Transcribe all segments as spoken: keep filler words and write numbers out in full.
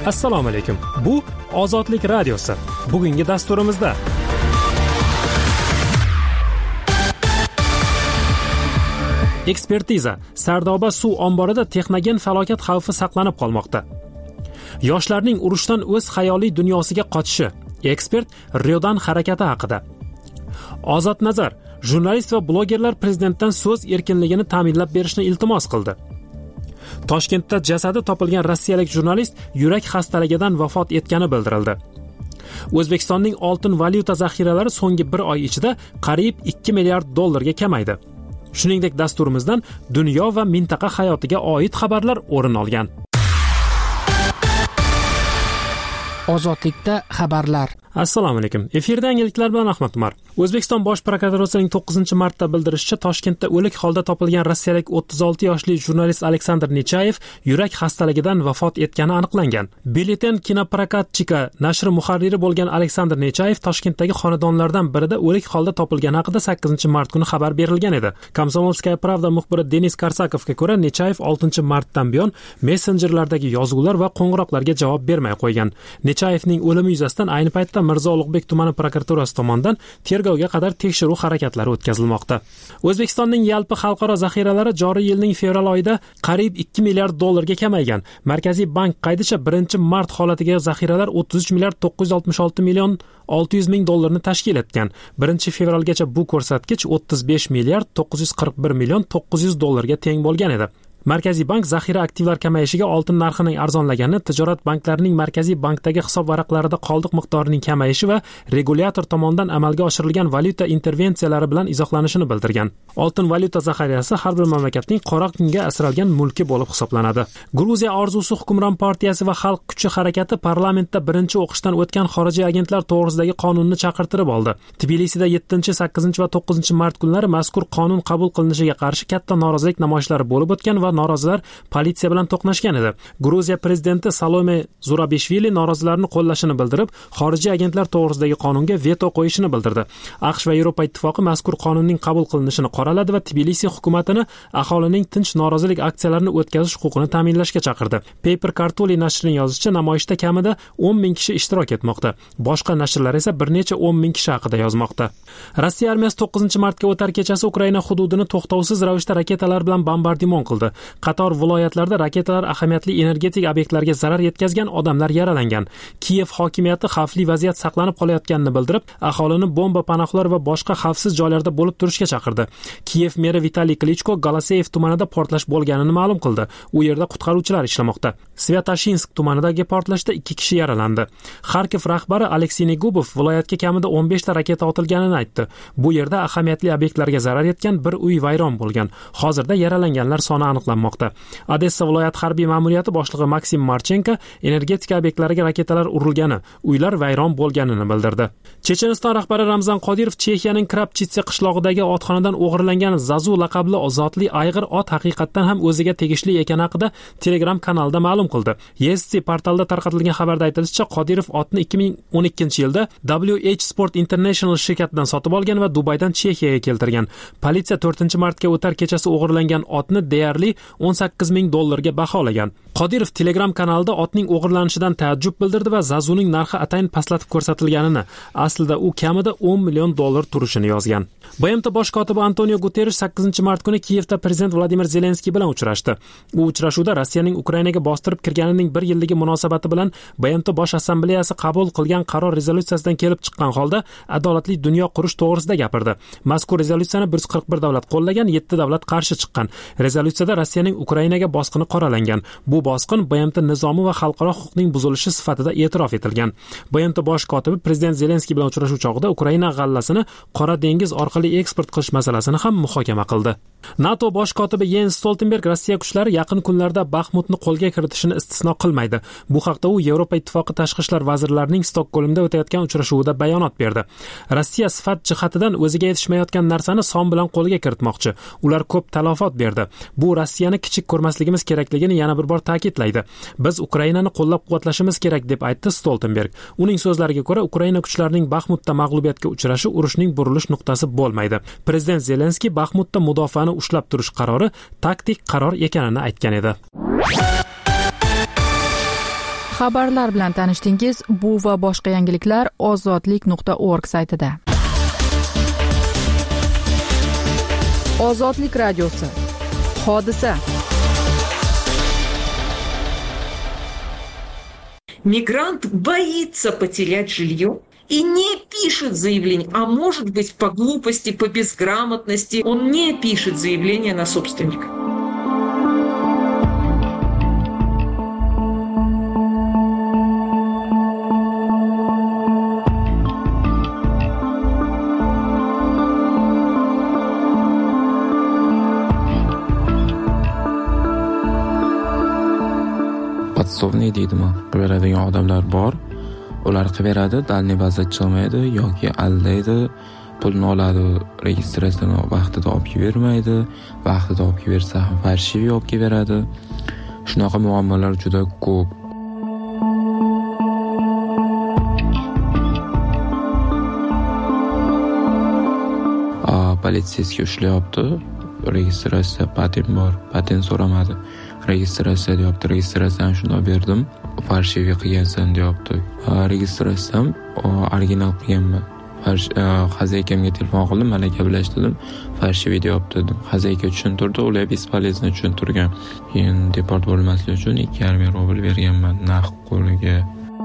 Assalomu alaykum. Bu Ozodlik radiosi. Bugungi dasturimizda ekspertiza. Sardoba suv omborida texnogen falokat xavfi saqlanib qolmoqda. Yoshlarning urushdan o'z xayoliy dunyosiga qochishi. Ekspert Riodan harakati haqida. Ozod Nazar, jurnalist va blogerlar prezidentdan so'z erkinligini ta'minlab berishni iltimos qildi. Toshkentda jasadi topilgan rossiyalik jurnalist yurak xastaligidan vafot etgani bildirildi. O'zbekistonning oltin valyuta zaxiralari so'nggi bir oy ichida qariyb ikki milliard dollarga kamaydi. Shuningdek, dasturimizdan dunyo va mintaqa hayotiga oid xabarlar o'rin olgan. Ozodlikda xabarlar. Assalomu alaykum. Efirda yangiliklar bilan Ahmad Umar. O'zbekiston bosh prokuraturasining to'qqizinchi martda bildirishicha, Toshkentda o'lik holda topilgan rossiyalik o'ttiz olti yoshli jurnalist Aleksandr Nechayev yurak xastaligidan vafot etgani aniqlangan. Byulleten Kinoprokatchika nashri muharriri bo'lgan Aleksandr Nechayev Toshkentdagi xonadonlardan birida o'lik holda topilgani haqida sakkizinchi mart kuni xabar berilgan edi. Komsomolskaya pravda muxbiri Denis Karsakovga ko'ra, Nechayev oltinchi martdan buyon messenjerlardagi yozuvlar va qo'ng'iroqlarga javob bermay qo'ygan. Nechayevning o'limi yuzasidan ayni paytda Mirzo Ulug'bek tumani prokuraturasi tomonidan tergovga qadar tekshiruv harakatlari o'tkazilmoqda. O'zbekistonning yalpi xalqaro zaxiralari joriy yilning fevral oyida qariyb ikki milliard dollarga kamaygan. Markaziy bank qaydicha birinchi mart holatiga zaxiralar o'ttiz uch milliard to'qqiz yuz oltmish olti million olti yuz ming dollarni tashkil etgan. birinchi fevralgacha bu ko'rsatkich o'ttiz besh milliard to'qqiz yuz qirq bir million to'qqiz yuz dollarga teng bo'lgan edi. Markaziy bank zaxira aktivlar kamayishiga oltin narxining arzonlagani, tijorat banklarining Markaziy bankdagi hisob varaqlarida qoldiq miqdorining kamayishi va regulyator tomonidan amalga oshirilgan valyuta intervensiyalari bilan izohlanishini bildirgan. Oltin valyuta zaxirasi har bir mamlakatning qora kunga asralgan mulki bo'lib hisoblanadi. Gruziya orzusi hukmron partiyasi va xalq kuchi harakati parlamentda birinchi o'qishdan o'tgan xorijiy agentlar to'g'risidagi qonunni chaqirtirib oldi. Tbilisida yettinchi, sakkizinchi va to'qqizinchi mart kunlari mazkur qonun qabul qilinishiga qarshi katta norozilik namoyishlari bo'lib o'tgan va norozilar politsiya bilan to'qnashgan edi. Gruziya prezidenti Salome Zurabishvili norozilarni qo'llashini bildirib, xorijiy agentlar to'g'risidagi qonunga veto qo'yishini bildirdi. AQSh va Yevropa ittifoqi mazkur qonunning qabul qilinishini qoraladi va Tbilisi hukumatini aholining tinch norozilik aksiyalarini o'tkazish huquqini ta'minlashga chaqirdi. Paper Kartuli nashrining yozishicha, namoyishda kamida o'n ming kishi ishtirok etmoqda. Boshqa nashrlar esa bir necha o'n ming kishi haqida yozmoqda. Rossiya armiyasi to'qqizinchi martga o'tar kechasi Ukraina hududini to'xtovsiz ravishda raketalar bilan bombardimon qildi. Qator viloyatlarda raketalar ahamiyatli energetik obyektlarga zarar yetkazgan, odamlar yaralangan. Kiyev hokimiyati xavfli vaziyat saqlanib qolayotganini bildirib, aholini bomba panohlar va boshqa xavfsiz joylarda bo'lib turishga chaqirdi. Kiyev meri Vitaliy Klichko Galaseyev tumanida portlash bo'lganini ma'lum qildi. U yerda qutqaruvchilar ishlamoqda. Sviatoshinsk tumanidagi portlashda ikki kishi yaralandi. Xarkov rahbari Aleksey Negubov viloyatga kamida o'n besh ta raketa otilganini aytdi. Bu yerda ahamiyatli obyektlarga zarar yetgan, bir uy vayron bo'lgan. Hozirda yaralanganlar soni aniqlanmoqda. Odessa viloyat harbiy ma'muriyati boshlig'i Maksim Marchenko energetika obyektlariga raketalar urilgani, uylar vayron bo'lganini bildirdi. Checheniston rahbari Ramzan Qodirov Chexiyaning Krapchitsa qishlog'idagi otxonadan o'g'irlangan Zazu laqabli zotli ayg'ir ot haqiqatdan ham o'ziga tegishli ekani haqida Telegram kanalida ma'lum qildi. E S C portalida tarqatilgan xabarda aytilishicha, Qodirov otni ikki ming o'n ikkinchi yilda W H Sport International shirkatidan sotib olgan va Dubaydan Chexiyaga keltirgan. Politsiya to'rtinchi martga o'tar kechasi o'g'irlangan otni deyarli o'n sakkiz ming dollarga baholagan. Qodirov Telegram kanalida otning o'g'irlanishidan taajjub bildirdi va Zazuning narxi atayin pastlatib ko'rsatilganini, aslida u kamida o'n million dollar turishini yozgan. B M T bosh kotibi Antonio Guterres sakkizinchi mart kuni Kiyevda prezident Vladimir Zelenskiy bilan uchrashdi. Bu uchrashuvda Rossiyaning Ukrainaga bostirib kirganining bir yilligi munosabati bilan B M T bosh assambleyasi qabul qilgan qaror rezolyutsiyasidan kelib chiqqan holda adolatli dunyo qurish to'g'risida gapirdi. Mazkur rezolyutsiyani bir yuz qirq bir davlat qo'llagan, yetti davlat qarshi chiqqan. Rezolyutsiyada Rossiyaning Ukrainaga bosqini qoralangan. Bu bosqin B M T nizomi va xalqaro huquqning buzilishi sifatida e'tirof etilgan. B M T bosh kotibi prezident Zelenskiy bilan uchrashuv chog'ida Ukraina g'allasini Qora dengiz orqali eksport qilish masalasini ham muhokama qildi. NATO bosh kotibi Jens Stoltenberg Rossiya kuchlari yaqin kunlarda Baxmutni qo'lga kiritishini istisno qilmaydi. Bu haqda u Yevropa ittifoqi tashqi ishlar vazirlarining Stokgolmda o'tayotgan uchrashuvida bayonot berdi. Rossiya sifat jihatidan o'ziga yetishmayotgan narsani son bilan qo'lga kiritmoqchi. Ular ko'p talafot berdi. Bu Rossiyani kichik ko'rmasligimiz kerakligini yana bir bor ta'kidlaydi. Biz Ukrainani qo'llab-quvvatlashimiz kerak deb aytdi Stoltenberg. Uning so'zlariga ko'ra, Ukraina kuchlarining Baxmutda mag'lubiyatga uchrashi urushning burilish nuqtasi bo'lmaydi. Prezident Zelenskiy Baxmutda mudofaani ushlab turish qarori taktik qaror ekanini aytgan edi. Xabarlar bilan tanishdingiz. Bu va boshqa yangiliklar ozodlik nuqta org saytida. Ozodlik radiosi. Hodisa. Мигрант боится потерять жилье и не пишет заявление, а может быть по глупости, по безграмотности он не пишет заявление на собственника. Podsovniy deydimi? Qilib beradigan odamlar bor. Ular qilib beradi, dalniy bazda chiqmaydi yoki aldaydi, pulni oladi, registratsiyani vaqtida olib bermaydi, vaqtida olib bersa ham farshivi olib beradi. Shunaqa muammolar juda ko'p. A, politsiyasiga ushlayapti. Registratsiya patent bor, patent so'ramadi. Registratsiya deyapti, registratsiyani shunday berdim. Farshivi qilgansan deyapti. Registratsiyam original qilganman. Xazakamga telefon qildim, mana gaplashdim. Farshivi deyapti dedim. Xazayka tushuntirdi, ular bespolezno tushuntirgan. Keyin deport bo'lmaslik uchun ikki yarim ming rubl berganman naqd qo'liga.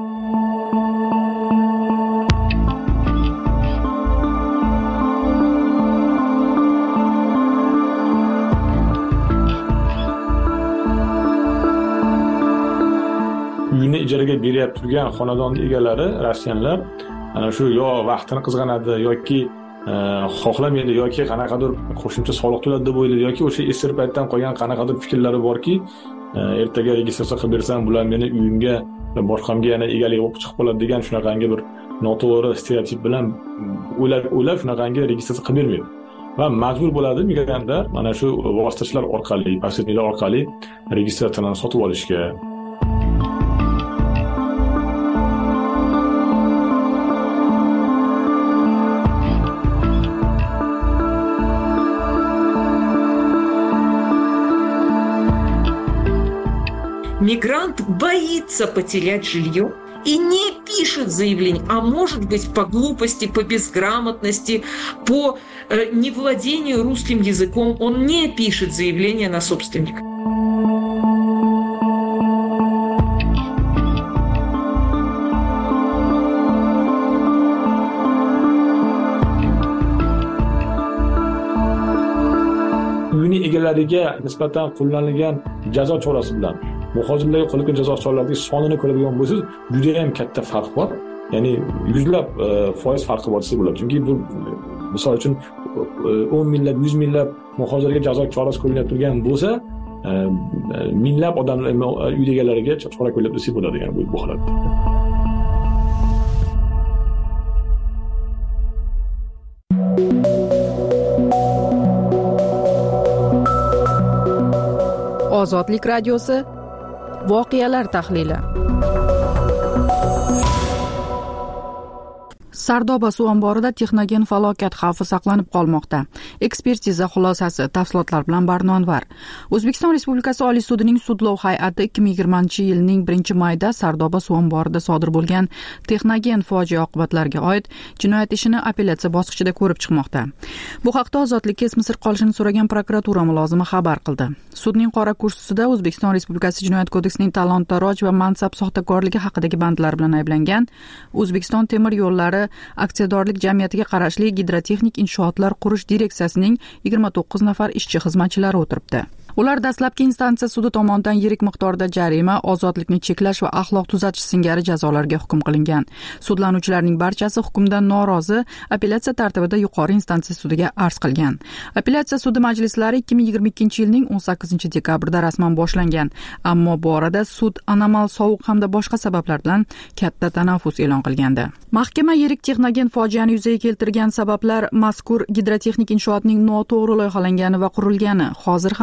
Uyini ijaraga berib turgan xonadon egalari rossiyanlar ana shu yo vaqtini qizg'anadi yoki xohlamaydi yoki qanaqadir qo'shimcha soliq to'ladi deb o'ylaydi yoki o'sha esir paytdan qolgan qanaqadir fikrlari borki, ertaga registratsiya qilib bersam bular meni uyimga boshqamga yana egalik bo'lib chiqib qoladi degan shunaqangi bir noto'g'ri stereotip bilan o'ylab o'ylab shunaqangi registratsiya qilib bermaydi. Va majbur bo'ladi migrantlar mana shu vositachilar orqali, posredniklar orqali registratsiyani sotib olishga. Мигрант боится потерять жилье и не пишет заявление, а может быть по глупости, по безграмотности, по э, невладению русским языком он не пишет заявление на собственника. Uyini egalariga nisbatan qo'llanilgan jazo chorasi bilan muhojirlarga qo'llangan jazo choralarining sonini ko'radigan bo'lsangiz, juda ham katta farq bor. Ya'ni yuzlab foiz farqi bor desa bo'ladi. Chunki bu misol uchun o'n minglab, yuz minglab muhojirlarga jazo chorasi qo'llanib turgan bo'lsa, minglab odamlar uy egalariga chora qo'llab desa bo'ladi, ya'ni bu holatda. Ozodlik radiosi. Voqealar tahlili. Sardoba suv omborida texnogen falokat xavfi saqlanib qolmoqda. Ekspertiza xulosasi, tafsilotlar bilan Barnonvar. O'zbekiston Respublikasi Oliy sudining sudlov hay'ati ikki ming yigirmanchi yilning birinchi mayida Sardoba suv omborida sodir bo'lgan texnogen fojia oqibatlariga oid jinoyat ishini apellyatsiya bosqichida ko'rib chiqmoqda. Bu haqda Ozodlikka ismi sir qolishini so'ragan prokuratura mulozimi xabar qildi. Sudning qora kursisida O'zbekiston Respublikasi Jinoyat kodeksining talon-taroj va mansab soxtakorligi haqidagi bandlar bilan ayblangan O'zbekiston temir yo'llari aksiyadorlik jamiyatiga qarashli gidrotexnik inshootlar qurish direksiyasining yigirma to'qqiz nafar ishchi xizmatchilari o'tiribdi. Ular dastlabki instansiya sudi tomonidan yirik miqdorda jarima, ozodlikni cheklash va axloq tuzatish singari jazolarga hukm qilingan. Sudlanuvchilarning barchasi hukmdan norozi apellyatsiya tartibida yuqori instansiya sudiga arz qilgan. Apellyatsiya sudi majlislari ikki ming yigirma ikkinchi yilning o'n sakkizinchi dekabrida rasman boshlangan, ammo bu orada sud anomal sovuq hamda boshqa sabablar bilan katta tanaffus e'lon qilgandi. Mahkama yirik texnogen fojiani yuzaga keltirgan sabablar mazkur gidrotexnik inshootning noto'g'ri loyihalangani va qurilgani, hozir ham halokat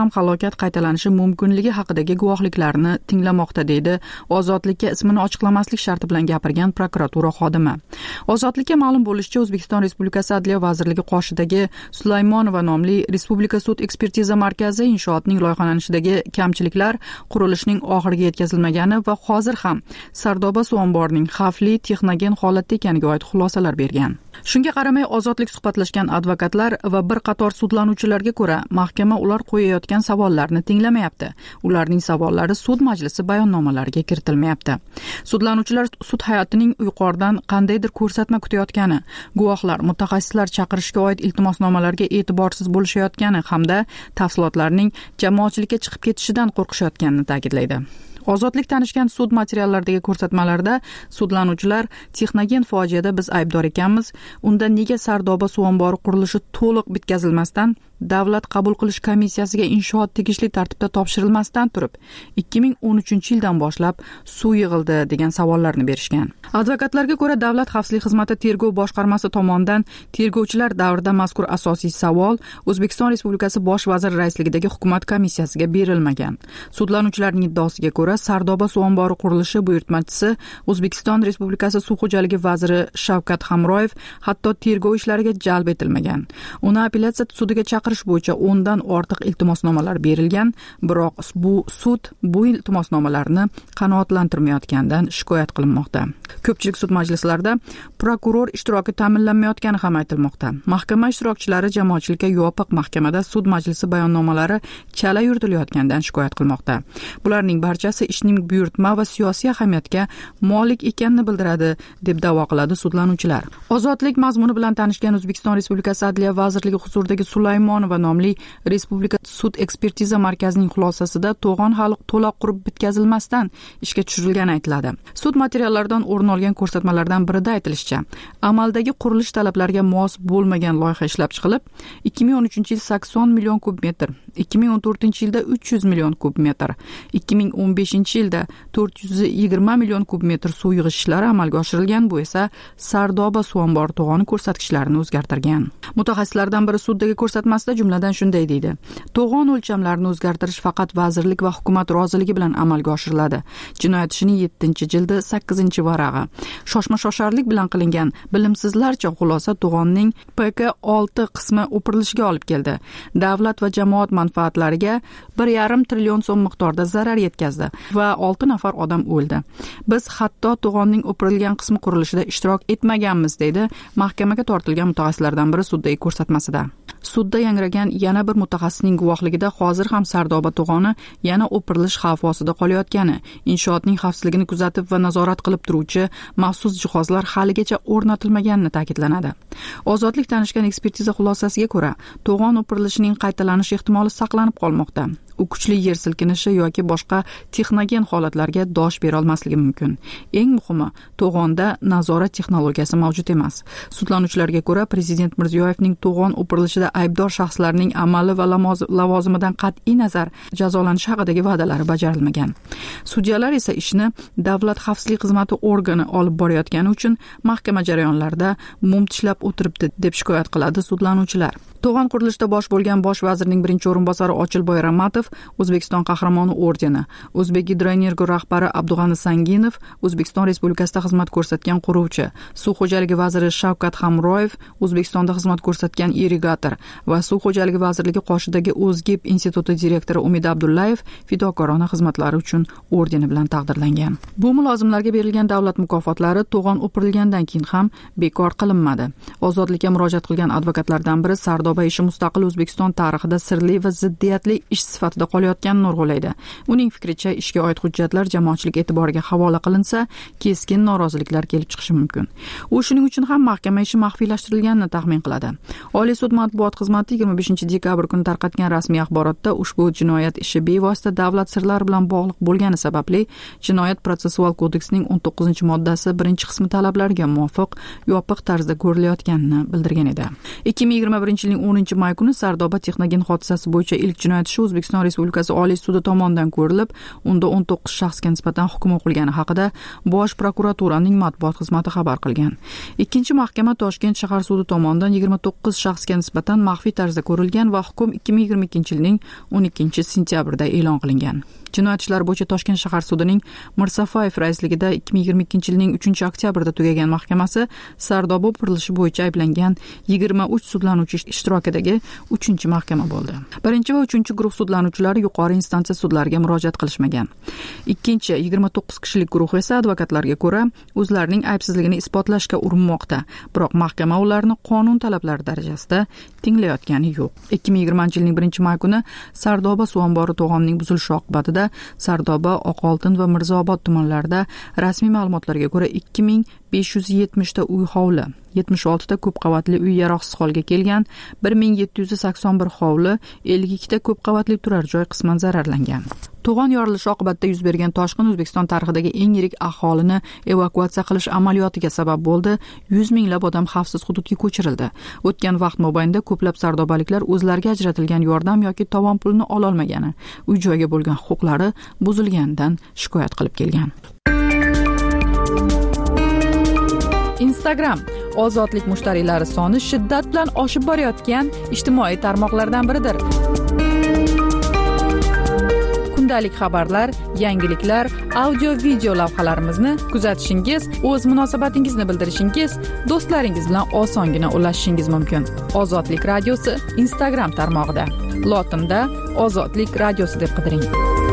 falokat qaytalanishi mumkinligi haqidagi guvohliklarni tinglamoqda, deydi Ozodlikka ismini ochiqlamaslik sharti bilan gapirgan prokuratura xodimi. Ozodlikka ma'lum bo'lishicha, O'zbekiston Respublikasi Adliya vazirligi qoshidagi Sulaymonova nomli Respublika sud ekspertiza markazi inshootning loyihalanishidagi kamchiliklar, qurilishning oxiriga yetkazilmagani va hozir ham Sardoba suv omborining xavfli texnogen holatda ekaniga oid xulosalar bergan. Shunga qaramay, Ozodlik suhbatlashgan advokatlar va bir qator sudlanuvchilarga ko'ra, mahkama ular qo'yayotgan savollarni tinglamayapti. Ularning savollari sud majlisi bayonnomalariga kiritilmayapti. Sudlanuvchilar sud hayotining yuqoridan qandaydir ko'rsatma kutayotgani, guvohlar, mutaxassislar chaqirishga oid iltimosnomalarga e'tiborsiz bo'lishayotgani hamda tafsilotlarning jamoatchilikka chiqib ketishidan qo'rqishayotganini ta'kidlaydi. Ozodlik tanishgan sud materiallaridagi ko'rsatmalarda sudlanuvchilar texnogen fojiada biz aybdor ekanmiz, unda nega Sardoba suv ombori qurilishi to'liq bitkazilmasdan davlat qabul qilish komissiyasiga inshoot tegishli tartibda topshirilmasdan turib ikki ming o'n uchinchi yildan boshlab suv yig'ildi degan savollarni berishgan. Advokatlarga ko'ra, Davlat xavfsizlik xizmati tergov boshqarmasi tomonidan tergovchilar davrida mazkur asosiy savol O'zbekiston Respublikasi bosh vaziri raisligidagi hukumat komissiyasiga berilmagan. Sudlanuvchilarning iddaosiga ko'ra, Sardoba suv ombori qurilishi buyurtmachisi O'zbekiston Respublikasi suv xo'jaligi vaziri Shavkat Hamroyev hatto tergov ishlariga jalb etilmagan. Uni apellyatsiya sudiga chaqirish bo'yicha o'ndan ortiq iltimosnomalar berilgan, biroq bu sud bu iltimosnomalarni qanoatlantirmayotganidan shikoyat qilinmoqda. Ko'pchilik sud majlislarida prokuror ishtiroki ta'minlanmayotgani ham aytilmoqda. Mahkama ishtirokchilari jamoatchilikka yopiq mahkamada sud majlisi bayonnomalari chala yuritilayotganidan shikoyat qilmoqda. Bularning barchasi ishning buyurtma va siyosiy ahamiyatga molik ekanini bildiradi, deb da'vo qiladi sudlanuvchilar. Ozodlik mazmuni bilan tanishgan O'zbekiston Respublikasi Adliya vazirligi huzuridagi Sulaymonova nomli Respublika sud ekspertiza markazining xulosasida to'g'on hali to'liq qurib bitkazilmasdan ishga tushirilgani aytiladi. Sud materiallaridan o'rin olgan ko'rsatmalardan birida aytilishicha, amaldagi qurilish talablariga mos bo'lmagan loyiha ishlab chiqilib, ikki ming o'n uchinchi yil sakson million kub metr, ikki ming o'n to'rtinchi yilda uch yuz million kub metr, ikki ming o'n beshinchi yilda to'rt yuz yigirma million kub metr suv yig'ish ishlari amalga oshirilgan. Bu esa Sardoba suv ombori to'g'oni ko'rsatkichlarini o'zgartirgan. Mutaxassislardan biri suddagi ko'rsatmasida jumladan shunday deydi: to'g'on o'lchamlarini o'zgartirish faqat vazirlik va hukumat roziligi bilan amalga oshiriladi. Jinoyat ishining yettinchi jildi sakkizinchi varag'i. Shoshma-shosharlik bilan qilingan bilimsizlarcha xulosa to'g'onning P K olti qismi o'pirilishiga olib keldi. Davlat va jamoat manfaatlariga bir yarim trillion so'm miqdorda zarar yetkazdi va olti nafar odam o'ldi. Biz hatto to'g'onning o'pirilgan qismi qurilishida ishtirok etmaganmiz, deydi mahkamaga tortilgan mutaxassislardan biri suddagi ko'rsatmasida. Sudda yangragan yana bir mutaxassisning guvohligida hozir ham Sardoba to'g'oni yana o'pirilish xavfi ostida qolayotgani, inshootning xavfsizligini kuzatib va nazorat qilib turuvchi maxsus jihozlar haligacha o'rnatilmaganini ta'kidlanadi. Ozodlik tanishgan ekspertiza xulosasiga ko'ra, to'g'on o'pirilishining qaytalanish ehtimoli saqlanib qolmoqda. U kuchli yer silkinishi yoki boshqa texnogen holatlarga dosh bera olmasligi mumkin. Eng muhimi, to'g'onda nazorat texnologiyasi mavjud emas. Sudlanuvchilarga ko'ra, Prezident Mirziyoyevning to'g'on o'pirilishida aybdor shaxslarning amali va lavozimidan qat'iy nazar jazolanishi haqidagi va'dalari bajarilmagan. Sudyalar esa ishni Davlat xavfsizlik xizmati organi olib borayotgani uchun mahkama jarayonlarida mum tishlab o'tiribdi, deb shikoyat qiladi sudlanuvchilar. To'g'on qurilishida bosh bo'lgan bosh vazirning birinchi o'rinbosari Ochilboy Ramatov O'zbekiston qahramoni ordeni, O'zbek Gidroenergo rahbari Abdug'ani Sanginov O'zbekiston Respublikasida xizmat ko'rsatgan quruvchi, Suv xo'jaligi vaziri Shavkat Hamroyev O'zbekistonda xizmat ko'rsatgan irrigator va Suv xo'jaligi vazirligi qoshidagi O'zgib instituti direktori Umid Abdullayev fidokorona xizmatlari uchun ordeni bilan taqdirlangan. Bu mulozimlarga berilgan davlat mukofotlari to'g'on o'pirilgandan keyin ham bekor qilinmadi. Ozodlikka murojaat qilgan advokatlardan biri Sardoba ishi mustaqil O'zbekiston tarixida sirli va ziddiyatli ish sifatida qolayotganini urg'ulaydi. Uning fikricha, ishga oid hujjatlar jamoatchilik e'tiboriga havola qilinsa, keskin noroziliklar kelib chiqishi mumkin. U shuning uchun ham mahkama ishi maxfiylashtirilganini taxmin qiladi. Oliy sud matbuot xizmati yigirma beshinchi dekabr kuni tarqatgan rasmiy axborotda ushbu jinoyat ishi bevosita davlat sirlari bilan bog'liq bo'lgani sababli Jinoyat protsessual kodeksining o'n to'qqizinchi moddasi birinchi qismi talablariga muvofiq yopiq tarzda ko'rilayotganini bildirgan edi. ikki ming yigirma birinchi yilning o'ninchi may kuni Sardoba texnogen hodisasi bo'yicha ilk jinoyat ishi O'zbekiston Respublikasi Oliy sudi tomonidan ko'rilib, unda o'n to'qqiz shaxsga nisbatan hukm o'qilgani haqida Bosh prokuraturaning matbuot xizmati xabar qilgan. Ikkinchi mahkama Toshkent shahar sudi tomonidan yigirma to'qqiz shaxsga nisbatan maxfiy tarzda ko'rilgan va hukm ikki ming yigirma ikkinchi yilning o'n ikkinchi sentyabrida e'lon qilingan. Jinoyat ishlari bo'yicha Toshkent shahar sudining Mirsafayev raisligida ikki ming yigirma ikkinchi yilning uchinchi oktyabrida tugagan mahkamasi Sardoba qurilishi bo'yicha ayblangan yigirma uch sudlanuvchi ishtirokidagi uchinchi mahkama bo'ldi. Birinchi va uchinchi guruh sudlanuvchilari yuqori instansiya sudlariga murojaat qilishmagan. Ikkinchi yigirma to'qqiz kishilik guruh esa advokatlarga ko'ra o'zlarining aybsizligini isbotlashga urinmoqda, biroq mahkama ularni qonun talablari darajasida tinglayotgani yo'q. ikki ming yigirmanchi yilning birinchi may kuni Sardoba suv ombori to'g'onining buzilishi oqibatida Sardoba, Oqoltin va Mirzaobod tumanlarida rasmiy ma'lumotlarga ko'ra ikki ming besh yuz yetmish ta uy hovli, yetmish olti ta ko'p qavatli uy yaroqsiz holga kelgan, bir ming yetti yuz sakson bir hovli, ellik ikki ta ko'p qavatli turar joy qisman zararlangan. To'g'on yorilishi oqibatida yuz bergan toshqin O'zbekiston tarixidagi eng yirik aholini evakuatsiya qilish amaliyotiga sabab bo'ldi. yuz minglab odam xavfsiz hududga ko'chirildi. O'tgan vaqt mobaynida ko'plab sardobaliklar o'zlariga ajratilgan yordam yoki tovon pulini ola olmagani, uy joyga bo'lgan huquqlari buzilganidan shikoyat qilib kelgan. Instagram ozodlik mushtariylari soni shiddat bilan oshib borayotgan ijtimoiy tarmoqlardan biridir. Kundalik xabarlar, yangiliklar, audio-video lavhalarimizni kuzatishingiz, o'z munosabatingizni bildirishingiz, do'stlaringiz bilan osongina ulashishingiz mumkin. Ozodlik radiosi Instagram tarmog'ida. Lotinda Ozodlik radiosi deb qidiring.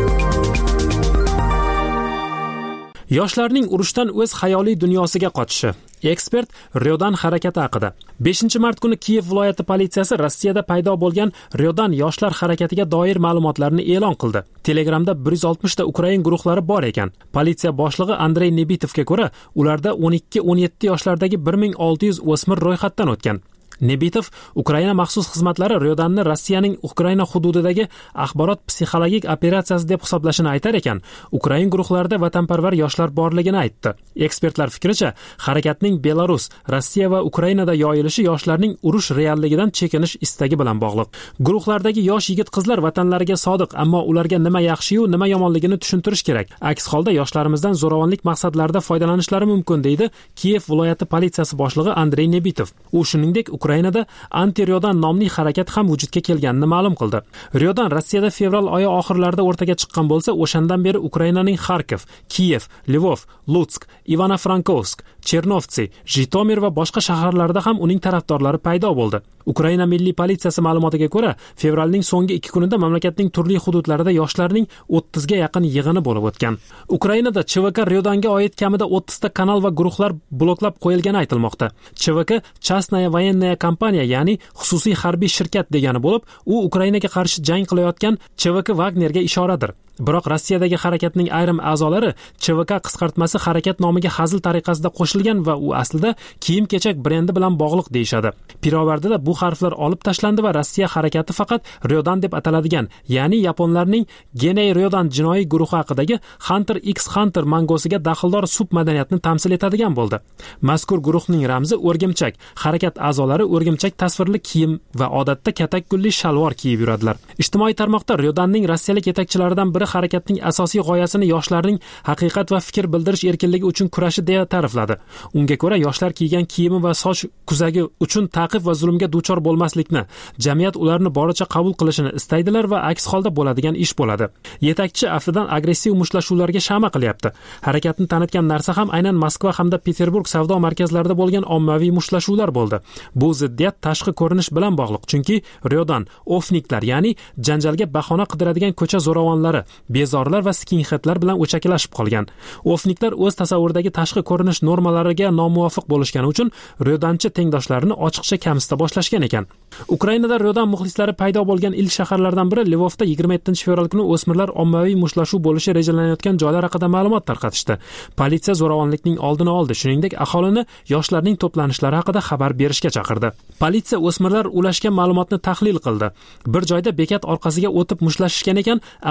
Yoshlarning urushdan o'z xayoliy dunyosiga qochishi. Ekspert Ryodan harakati haqida. beshinchi mart kuni Kiyev viloyati politsiyasi Rossiyada paydo bo'lgan Ryodan yoshlar harakatiga doir ma'lumotlarni e'lon qildi. Telegramda bir yuz oltmish ta Ukrain guruhlari bor ekan. Politsiya boshlig'i Andrey Nebitovga ko'ra, ularda o'n ikki o'n yetti yoshlardagi bir ming olti yuz o'smir ro'yxatdan o'tgan. Nebitov Ukraina maxsus xizmatlari Ryodanni Rossiyaning Ukraina hududidagi axborot psixologik operatsiyasi deb hisoblashini aytar ekan, Ukrain guruhlarida vatanparvar yoshlar borligini aytdi. Ekspertlar fikricha, harakatning Belarus, Rossiya va Ukrainada yoyilishi yoshlarning urush realligidan chekinish istagi bilan bog'liq. Guruhlardagi yosh yigit-qizlar vatanlariga sodiq, ammo ularga nima yaxshi-yu, nima yomonligini tushuntirish kerak. Aks holda yoshlarimizdan zo'ravonlik maqsadlarida foydalanishlari mumkin, deydi Kiyev viloyati politsiyasi boshlig'i Andrey Nebitov. U shuningdek Ukrainada anti-Ryodan nomli harakat ham vujudga kelganini ma'lum qildi. Ryodan Rossiyada fevral oyi oxirlarida o'rtaga chiqqan bo'lsa, o'shandan beri Ukrainaning Kharkiv, Kiyev, Lvov, Lutsk, Ivano-Frankovsk, Chernovtsi, Jitomir va boshqa shaharlarda ham uning tarafdorlari paydo bo'ldi. Ukraina milliy politsiyasi ma'lumotiga ko'ra, fevralning so'nggi ikki kunida mamlakatning turli hududlarida yoshlarning o'ttizga yaqin yig'ini bo'lib o'tgan. Ukrainada C V K Ryodanga oid kamida o'ttiz ta kanal va guruhlar bloklab qo'yilgani aytilmoqda. C V K Chastnaya voyenная kompaniya, ya'ni xususiy harbiy shirkat degani bo'lib, u Ukrainaga qarshi jang qilayotgan C V K Wagnerga ishoradir. Biroq Rossiyadagi harakatning ayrim a'zolari C V K qisqartmasi harakat nomiga hazil tariqasida qo'shilgan va u aslida kiyim-kechak brendi bilan bog'liq deyshadi. Pirovardida bu harflar olib tashlandi va Rossiya harakati faqat Ryodan deb ataladigan, ya'ni yaponlarning Genei Ryodan jinoiy guruhi haqidagi Hunter x Hunter mangosiga daxldor submadaniyatni tamsil etadigan bo'ldi. Mazkur guruhning ramzi o'rgimchak. Harakat a'zolari o'rgimchak tasvirli kiyim va odatda katak gulli shalvor kiyib yuradilar. Ijtimoiy tarmoqda Ryodanning rossiyalik yetakchilaridan biri harakatning asosiy g'oyasini yoshlarning haqiqat va fikr bildirish erkinligi uchun kurashi deya ta'rifladi. Unga ko'ra, yoshlar kiygan kiyimi va soch kuzagi uchun ta'qib va zulmga duchor bo'lmaslikni, jamiyat ularni boricha qabul qilishini istaydilar va aks holda bo'ladigan ish bo'ladi. Yetakchi aftidan agressiv mushtlashuvlarga shama qilyapti. Harakatni tanitgan narsa ham aynan Moskva hamda Peterburg savdo markazlarida bo'lgan ommaviy mushtlashuvlar bo'ldi. Bu ziddiyat tashqi ko'rinish bilan bog'liq, chunki Ryodan ofniklar, ya'ni janjalga bahona qidiradigan ko'cha zo'ravonlari, bezorlar va skinheadlar bilan o'chakilashib qolgan. Ofniklar o'z tasavvuridagi tashqi ko'rinish normalariga nomuvofiq bo'lishgani uchun Ryodanchi tengdoshlarini ochiqcha kamsita boshlashgan ekan. Ukrainada Ryodan muxlislari paydo bo'lgan ilk shaharlardan biri Lvovda yigirma yettinchi fevral kuni o'smirlar ommaviy mushlashuv bo'lishi rejalanayotgan joylar haqida ma'lumot tarqatishdi. Politsiya zo'ravonlikning oldini oldi, shuningdek aholini yoshlarning to'planishlari haqida xabar berishga chaqirdi. Politsiya o'smirlar ulashgan ma'lumotni tahlil qildi. Bir joyda bekat orqasiga o'tib mushlashishgan ekan, ammo rejada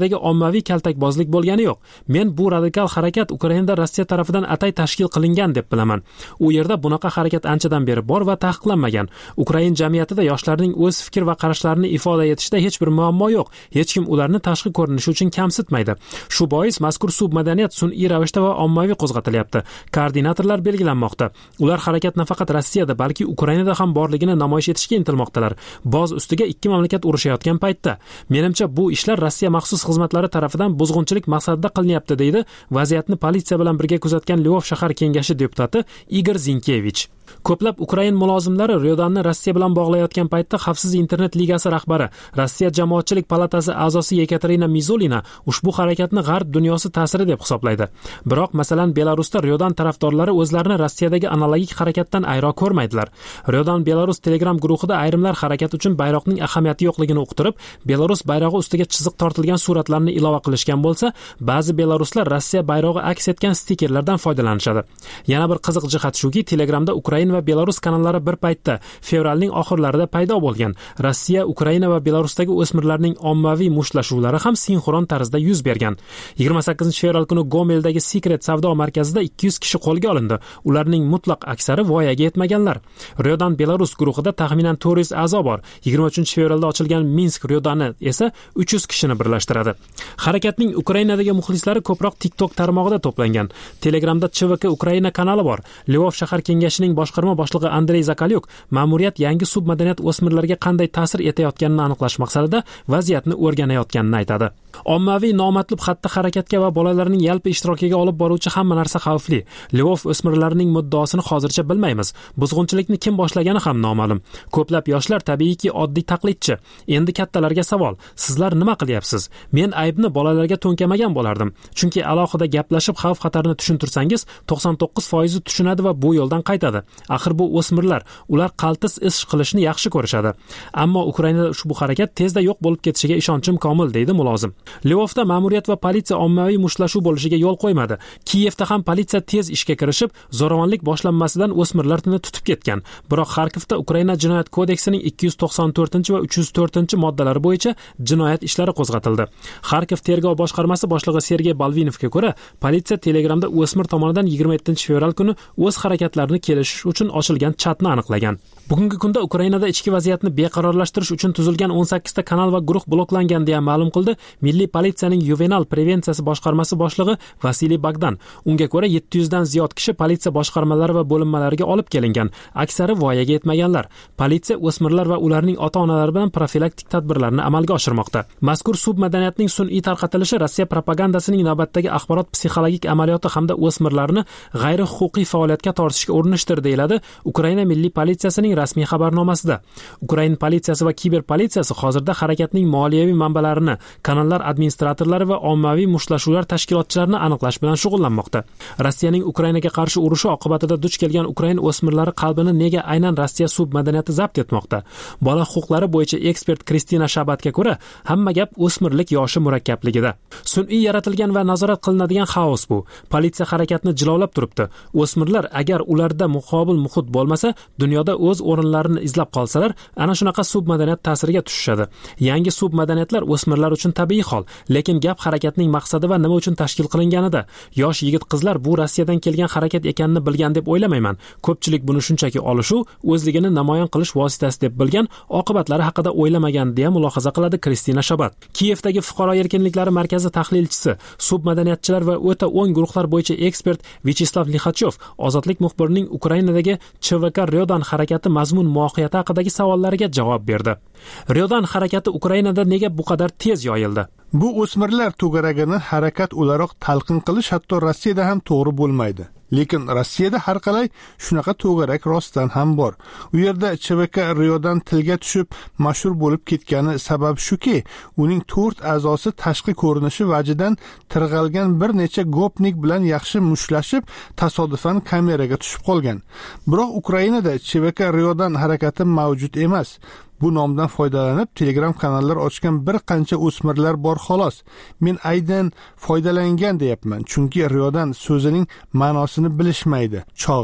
ukrainadagi ommaviy kaltakbozlik bo'lgani yo'q. Men bu radikal harakat Ukrainada Rossiya tarafidan atay tashkil qilingan deb bilaman. U yerda bunaqa harakat anchadan beri bor va taqiqlanmagan. Ukrain jamiyatida yoshlarning o'z fikr va qarashlarini ifoda etishda hech bir muammo yo'q. Hech kim ularni tashqi ko'rinishi uchun kamsitmaydi. Shu bois mazkur submadaniyat sun'iy ravishda va ommaviy qo'zg'atilyapti. Koordinatorlar belgilanmoqda. Ular harakat nafaqat Rossiyada, balki Ukrainada ham borligini namoyish etishga intilmoqdalar. Boz ustiga ikki mamlakat urushayotgan paytda. Menimcha bu ishlar Rossiya maxsus xizmatlari tarafidan buzg'unchilik maqsadida qilinyapti, deydi vaziyatni politsiya bilan birga kuzatgan Lvov shahar kengashi deputati Igor Zinkevich. Ko'plab Ukrain mulozimlari Ryodanni Rossiya bilan bog'layotgan paytda Xavfsiz internet ligasi rahbari, Rossiya jamoatchilik palatasi a'zosi Yekaterina Mizulina ushbu harakatni g'arb dunyosi ta'siri deb hisoblaydi. Biroq masalan Belarusda Ryodan tarafdorlari o'zlarini Rossiyadagi analogik harakatdan ayro ko'rmaydilar. Ryodan Belarus Telegram guruhida ayrimlar harakat uchun bayroqning ahamiyati yo'qligini uqtirib, Belarus bayrog'i ustiga chiziq tortilgan suratlarni ilova qilishgan bo'lsa, ba'zi belaruslar Rossiya bayrog'i aks etgan stikerlardan foydalanishadi. Yana bir qiziq jihat shuki, Telegramda Ukraina va Belarus kanallari bir paytda fevralning oxirlarida paydo bo'lgan. Rossiya, Ukraina va Belarusdagi o'smirlarning ommaviy mushtlashuvlari ham sinxron tarzda yuz bergan. yigirma sakkizinchi fevral kuni Gomeldagi Secret savdo markazida ikki yuz kishi qo'lga olindi. Ularning mutlaq aksari voyaga yetmaganlar. Ryodan Belarus guruhida taxminan to'rt yuz a'zo bor. yigirma uchinchi fevralda ochilgan Minsk Ryodani esa uch yuz kishini birlashtiradi. Harakatning Ukrainadagi muxlislari ko'proq TikTok tarmog'ida to'plangan. Telegramda Ch V K Ukraina kanali bor. Lvov shahar kengashining boshqarma boshlig'i Andrey Zakalyuk ma'muriyat yangi submadaniyat o'smirlarga qanday ta'sir etayotganini aniqlash maqsadida vaziyatni o'rganayotganini aytadi. Ommaviy nomatlub xatti harakatga va bolalarning yalpi ishtirokiga olib boruvchi hamma narsa xavfli. Lvov o'smirlarining muddaosini hozircha bilmaymiz. Buzg'unchilikni kim boshlagani ham noma'lum. Ko'plab yoshlar tabiiyki oddiy taqlidchi. Endi kattalarga savol: sizlar nima qilyapsiz? Men aybni bolalarga to'nkamagan bo'lardim. Chunki alohida gaplashib xavf-xatarni tushuntirsangiz, to'qson to'qqiz foizi tushunadi va bu yo'ldan qaytadi. Axir bu o'smirlar, ular qaltis ish qilishni yaxshi ko'rishadi. Ammo Ukrainada ushbu harakat tezda yo'q bo'lib ketishiga ishonchim komil, deydi mulozim. Lvovda ma'muriyat va politsiya ommaviy mushlashuv bo'lishiga yo'l qo'ymadi. Kiyevda ham politsiya tez ishga kirishib, zo'ravonlik boshlanmasidan o'smirlarni tutib ketgan. Biroq Xarkovda Ukraina jinoyat kodeksining ikki yuz to'qson to'rtinchi va uch yuz to'rtinchi moddalari bo'yicha jinoyat ishlari qo'zg'atildi. Xarkov tergov boshqarmasi boshlig'i Sergey Balvinovga ko'ra, politsiya Telegramda o'smir tomonidan yigirma yettinchi fevral kuni o'z harakatlarini kelishish uchun ochilgan chatni aniqlagan. Bugungi kunda Ukrainada ichki vaziyatni beqarorlashtirish uchun tuzilgan o'n sakkizta kanal va guruh bloklangan deya ma'lum qildi Milliy politsiyaning yuvenal prevensiyasi boshqarmasi boshlig'i Vasiliy Bagdan. Unga ko'ra yetti yuz dan ziyod kishi politsiya boshqarmalari va bo'linmalariga olib kelingan. Aksari voyaga yetmaganlar. Politsiya o'smirlar va ularning ota-onalari bilan profilaktik tadbirlarni amalga oshirmoqda. Mazkur submadaniyatning sun'iy tarqatilishi Rossiya propagandasining navbatdagi axborot psixologik amaliyoti hamda o'smirlarni g'ayri-huquqiy faoliyatga tortishga urinishdir, deyiladi Ukraina milliy politsiyasining rasmiy xabarnomasida. Ukraina politsiyasi va kiber politsiyasi hozirda harakatning moliyaviy manbalarini, kanallar administratorlari va ommaviy mushtlashuvlar tashkilotchilarini aniqlash bilan shug'ullanmoqda. Rossiyaning Ukrainaga qarshi urushi oqibatida duch kelgan Ukraina o'smirlari qalbini nega aynan Rossiya submadaniyati zabt etmoqda? Bola huquqlari bo'yicha ekspert Kristina Shabatga ko'ra, hamma gap o'smirlik yoshi murakkabligida. Sun'iy yaratilgan va nazorat qilinadigan xaos bu. Politsiya harakatni jilovlab turibdi. O'smirlar agar ularda muqobil muhit bo'lmasa, dunyoda o'z o'rinlarini izlab qolsalar, ana shunaqa submadaniyat ta'siriga tushishadi. Yangi submadaniyatlar o'smirlar uchun tabiiy hol, lekin gap harakatning maqsadi va nima uchun tashkil qilinganida. Yosh yigit-qizlar bu Rossiyadan kelgan harakat ekanini bilgan deb o'ylamayman. Ko'pchilik buni shunchaki olishuv, o'zligini namoyon qilish vositasi deb bilgan, oqibatlari haqida o'ylamagan deya mulohaza qiladi Kristina Shabat. Kiyevdagi fuqaro erkinliklari markazi tahlilchisi, submadaniyatchilar va o'ta o'ng guruhlar bo'yicha ekspert Vyacheslav Lixachov Ozodlik muxbirining Ukrainadagi Ch V K Ryodan harakati mazmun mohiyati haqidagi savollariga javob berdi. Ryodan harakati Ukrainada nega bu qadar tez yoyildi? Bu o'smirlar to'garagini harakat o'laroq talqin qilish hatto Rossiyada ham to'g'ri bo'lmaydi. Lekin Rossiyada har qalay shunaqa to'garak rostdan ham bor. U yerda Ch V K Ryodan tilga tushib mashhur bo'lib ketgani sabab shuki, uning to'rt a'zosi tashqi ko'rinishi vajidan tirg'algan bir necha gopnik bilan yaxshi mushlashib, tasodifan kameraga tushib qolgan. Biroq Ukrainada Ch V K Ryodan harakati mavjud emas. Bu nomdan foydalanib Telegram kanallar ochgan bir qancha o'smirlar bor xolos. Men aydan foydalangan deyapman, chunki Ryodan so'zining ma'nosini bilishmaydi. Chog'i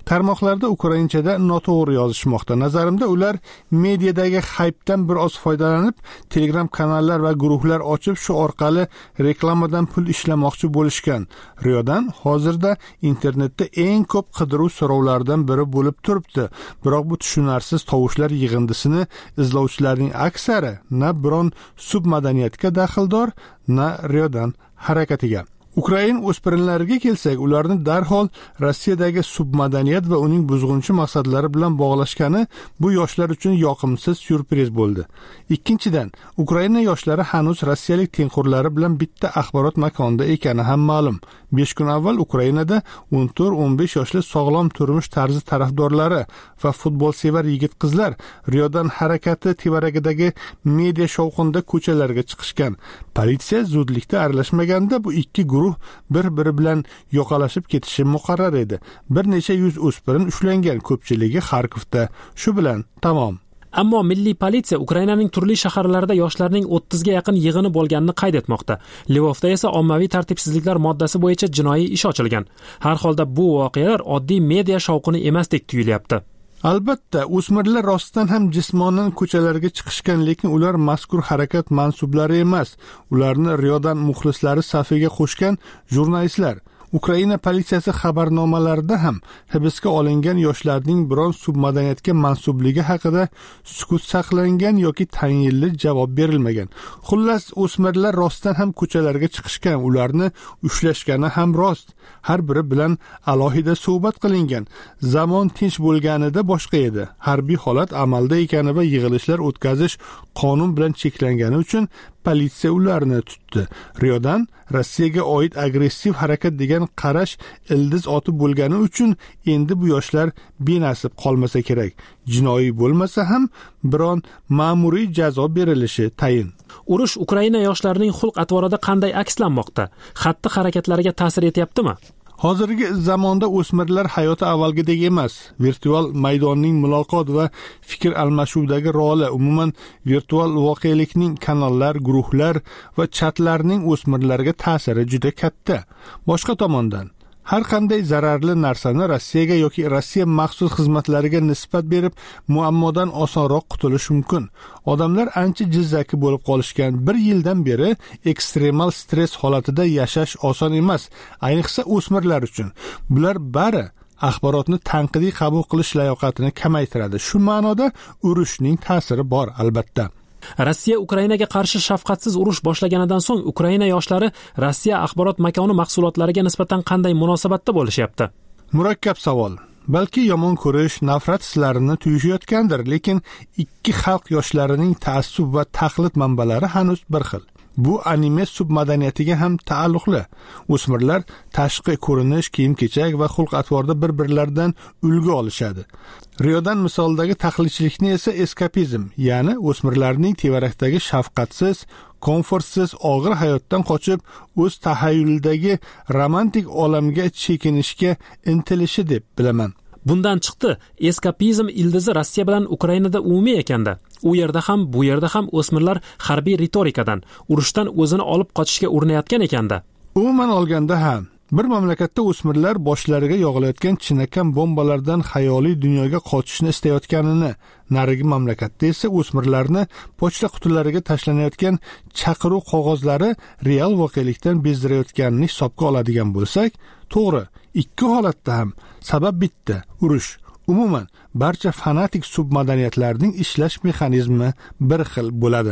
Tarmoqlarda ukrainchada noto'g'ri yozishmoqda. Nazarimda ular mediadagi haypdan biroz foydalanib, Telegram kanallar va guruhlar ochib, shu orqali reklamadan pul ishlamoqchi bo'lishgan. Riodan hozirda internetda eng ko'p qidiruv so'rovlaridan biri bo'lib turibdi. Biroq bu tushunarsiz tovushlar yig'indisini izlovchilarning aksari na biron submadaniyatga daxldor, na Riodan harakatiga. Ukrain o'spirinlariga kelsak, ularni darhol Rossiyadagi submadaniyat va uning buzg'unchi maqsadlari bilan bog'lashgani bu yoshlar uchun yoqimsiz syurpriz bo'ldi. Ikkinchidan, Ukraina yoshlari hanuz rossiyalik tengqurlari bilan bitta axborot makonida ekani ham ma'lum. besh kun avval Ukrainada o'n to'rt o'n besh yoshli sog'lom turmush tarzi tarafdorlari va futbolsevar yigit-qizlar Riodan harakati tevaragidagi media shovqinda ko'chalarga chiqishgan. Politsiya zudlikda aralashmaganda bu ikki guruh bir-biri bilan yoqalashib ketishi muqarrar edi. Bir necha yuz o'spirin ushlangan, ko'pchiligi Xarkovda. Shu bilan tamom. Ammo milliy politsiya Ukrainaning turli shaharlarida yoshlarning o'ttizga yaqin yig'ini bo'lganini qayd etmoqda. Lvovda esa ommaviy tartibsizliklar moddasi bo'yicha jinoiy ish ochilgan. Har holda bu voqealar oddiy media shovqini emasdek tuyulyapti. Albatta, o'smirlar rostdan ham jismonan ko'chalarga chiqishgan, lekin ular mazkur harakat mansublari emas. Ularni Riodan muxlislari safiga qo'shgan jurnalistlar. Ukraina politsiyasi xabarnomalarida ham hibsga olingan yoshlarning biron submadaniyatga mansubligi haqida sukut saqlangan yoki tayinli javob berilmagan. Xullas, o'smirlar rostdan ham ko'chalarga chiqishgan, ularni ushlashgani ham rost. Har biri bilan alohida suhbat qilingan. Zamon tinch bo'lganida boshqa edi. Harbiy holat amalda ekani va yig'ilishlar o'tkazish qonun bilan cheklangani uchun politsiya ularni tutdi. Riodan Rossiyaga oid agressiv harakat degan qarash ildiz otib bo'lgani uchun endi bu yoshlar benasib qolmasa kerak. Jinoiy bo'lmasa ham biron ma'muriy jazo berilishi tayin. Urush Ukraina yoshlarining xulq-atvorida qanday akslanmoqda? Xatti harakatlariga ta'sir etyaptimi? Hozirgi zamonda o'smirlar hayoti avvalgidek emas. Virtual maydonning muloqot va fikr almashuvdagi roli, umuman virtual voqelikning kanallar, guruhlar va chatlarning o'smirlarga ta'siri juda katta. Boshqa tomondan, har qanday zararli narsani Rossiyaga yoki Rossiya maxsus xizmatlariga nisbat berib, muammodan osonroq qutulish mumkin. Odamlar ancha jizzaki bo'lib qolishgan. Bir yildan beri ekstremal stress holatida yashash oson emas, ayniqsa o'smirlar uchun. Bular bari axborotni tanqidiy qabul qilish layoqatini kamaytiradi. Shu ma'noda urushning ta'siri bor, albatta. Rossiya Ukrainaga qarshi shafqatsiz urush boshlaganidan so'ng Ukraina yoshlari Rossiya axborot makoni mahsulotlariga nisbatan qanday munosabatda bo'lishyapti? Murakkab savol. Balki yomon ko'rish, nafrat hislarini tuyishayotgandir, lekin ikki xalq yoshlarining taassub va taqlid manbalari hanuz bir xil. Bu anime submadaniyatiga ham taalluqli. O'smirlar tashqi ko'rinish, kiyim-kechak va xulq-atvorda bir-birlaridan ulgu olishadi. Riodan misoldagi taqlidchilikni esa eskapizm, ya'ni o'smirlarning tevarakdagi shafqatsiz, komfortsiz og'ir hayotdan qochib, o'z tahayyulidagi romantik olamga chekinishga intilishi deb bilaman. Bundan chiqdi, eskapizm ildizi Rossiya bilan Ukrainada umumiy ekanda. U yerda ham, bu yerda ham o'smirlar harbiy ritorikadan, urushdan o'zini olib qochishga urinayotgan ekanda. Umuman olganda ham bir mamlakatda o'smirlar boshlariga yog'ilayotgan chinakam bombalardan xayoliy dunyoga qochishni istayotganini, narigi mamlakatda esa o'smirlarni pochta qutilariga tashlanayotgan chaqiruv qog'ozlari real voqelikdan bezdirayotganini hisobga oladigan bo'lsak, to'g'ri, ikki holatda ham sabab bitta, urush. Umuman, barcha fanatik submadaniyatlarning ishlash mexanizmi bir xil bo'ladi.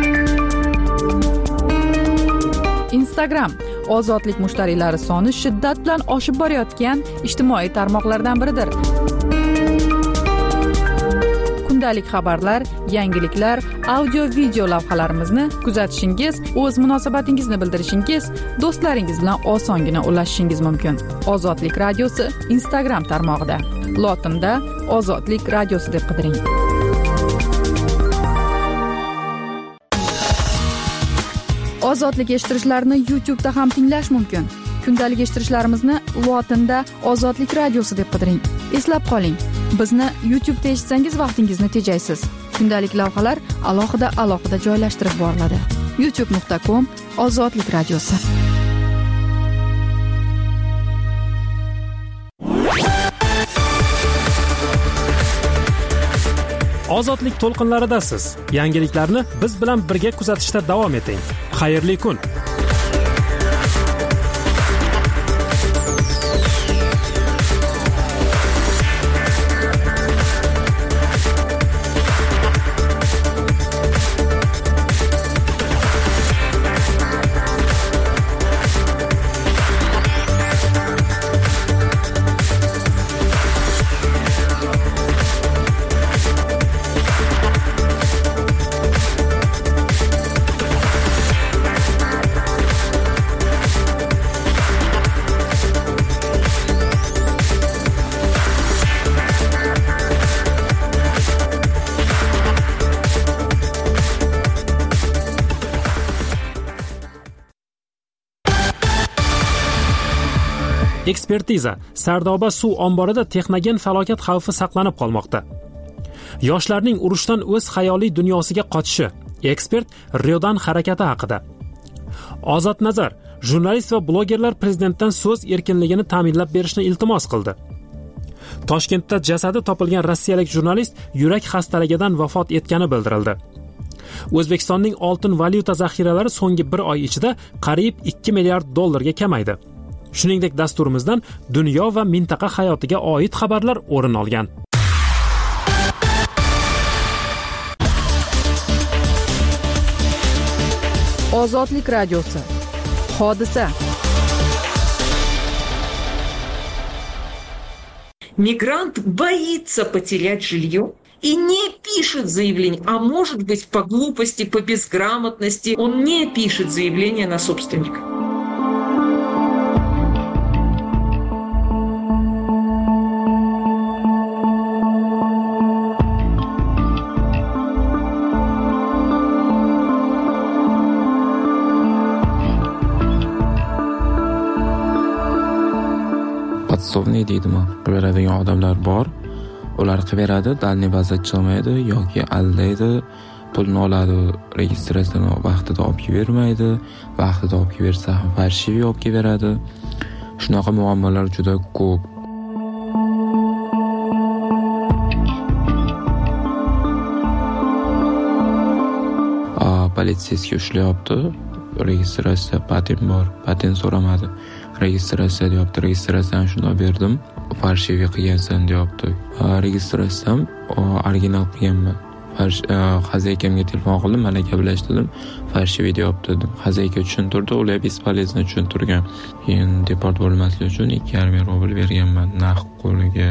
Instagram ozodlik mushtariylari soni shiddat bilan oshib borayotgan ijtimoiy tarmoqlardan biridir. Kundalik xabarlar, yangiliklar, audio-video lavhalarimizni kuzatishingiz, o'z munosabatingizni bildirishingiz, do'stlaringiz bilan osongina ulashishingiz mumkin. Ozodlik radiosi Instagram tarmog'ida. Lotinda Ozodlik radiosi deb qidiring. Ozodlik eshittirishlarini YouTube'da ham tinglash mumkin. Kundalik eshittirishlarimizni lotinda Ozodlik radiosi deb qidiring. Eslab qoling, bizni YouTube'da eshitsangiz vaqtingizni tejaysiz. Kundalik lavhalar alohida-alohida joylashtirib boriladi. youtube nuqta com Ozodlik radiosi. Ozodlik to'lqinlaridasiz. Yangiliklarni biz bilan birga kuzatishda davom eting. Xayrli kun. Ekspertiza: Sardoba suv omborida texnogen falokat xavfi saqlanib qolmoqda. Yoshlarning urushdan o'z xayoliy dunyosiga qochishi. Ekspert Riodan harakati haqida. Ozod nazar: jurnalist va blogerlar prezidentdan so'z erkinligini ta'minlab berishni iltimos qildi. Toshkentda jasadi topilgan rossiyalik jurnalist yurak xastaligidan vafot etgani bildirildi. O'zbekistonning oltin valyuta zaxiralari so'nggi bir oy ichida qariyb ikki milliard dollarga kamaydi. Shuningdek, dasturimizdan dunyo va mintaqa hayotiga oid xabarlar o'rin olgan. Ozodlik radiosi. Hodisa. Мигрант боится потерять жилье и не пишет заявление, а может быть по глупости, по безграмотности он не пишет заявление на собственника. Podsovniy deydimi? Beradigan odamlar bor. Ular qilib beradi, dalniy bazda chiqmaydi yoki aldaydi, pulni oladi, registratsiyani vaqtida olib bermaydi, vaqtida olib bersa ham farshiviy olib beradi. Shunaqa muammolar juda ko'p. Politsiyasiga ushlayapti. Registratsiya patent bor, patent so'ramadi. Registratsiya deyapti, registratsiyani shunday berdim, farshiviy qilgansan deyapti. Registratsiyam original qilganman. Xazaykamga telefon qildim, mana gaplashdim, farshiviy deyapti dedim. Xazayka tushuntirdi, ular bespolezno tushuntirgan. Keyin deport bo'lmaslik uchun ikki yarim ming rubl berganman naqd qo'liga.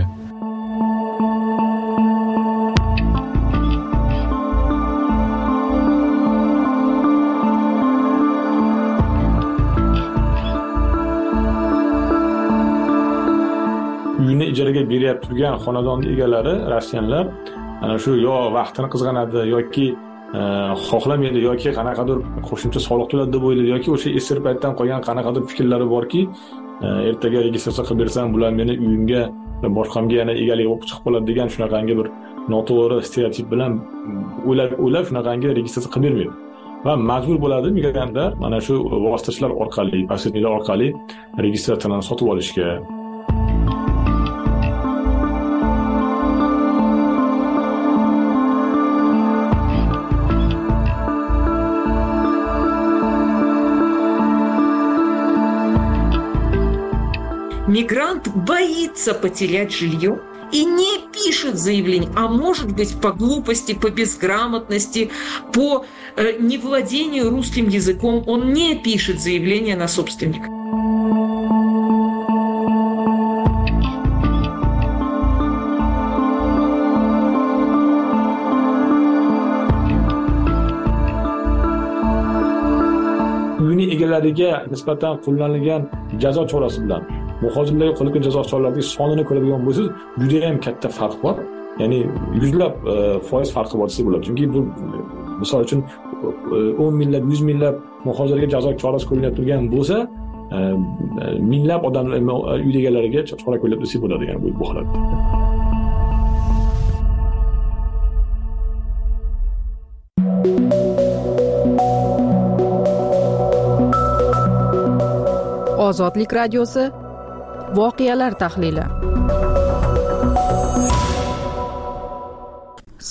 Uyini ijaraga berib turgan xonadon egalari rossiyanlar ana shu yo vaqtini qizg'anadi yoki xohlamaydi yoki qanaqadir qo'shimcha soliq to'ladi deb o'ylaydi yoki o'sha esir paytdan qolgan qanaqadir fikrlari borki, ertaga registratsiya qilib bersam bular meni uyimga boshqamga yana egalik bo'lib chiqib qoladi degan shunaqangi bir noto'g'ri stereotip bilan o'ylab o'ylab shunaqangi registratsiya qilib bermaydi. Va majbur bo'ladi migrantlar mana shu vositachilar orqali, posredniklar orqali registratsiyani sotib olishga. Мигрант боится потерять жилье и не пишет заявление, а может быть по глупости, по безграмотности, по э, невладению русским языком он не пишет заявление на собственника. Uyini egalariga nisbatan qo'llanilgan jazo chorasi bilan muhojirlarga qo'llangan jazo choralarining sonini ko'radigan bo'lsangiz, juda ham katta farq bor. Ya'ni yuzlab foiz farqi bor desa bo'ladi. Chunki bu misol uchun o'n minglab, yuz minglab muhojirlarga jazo chorasi ko'rinib turgan bo'lsa, minglab odamlar uy egalariga chora ko'rib desa bo'ladi, ya'ni bu holatda. Ozodlik radiosi voqealar tahlili.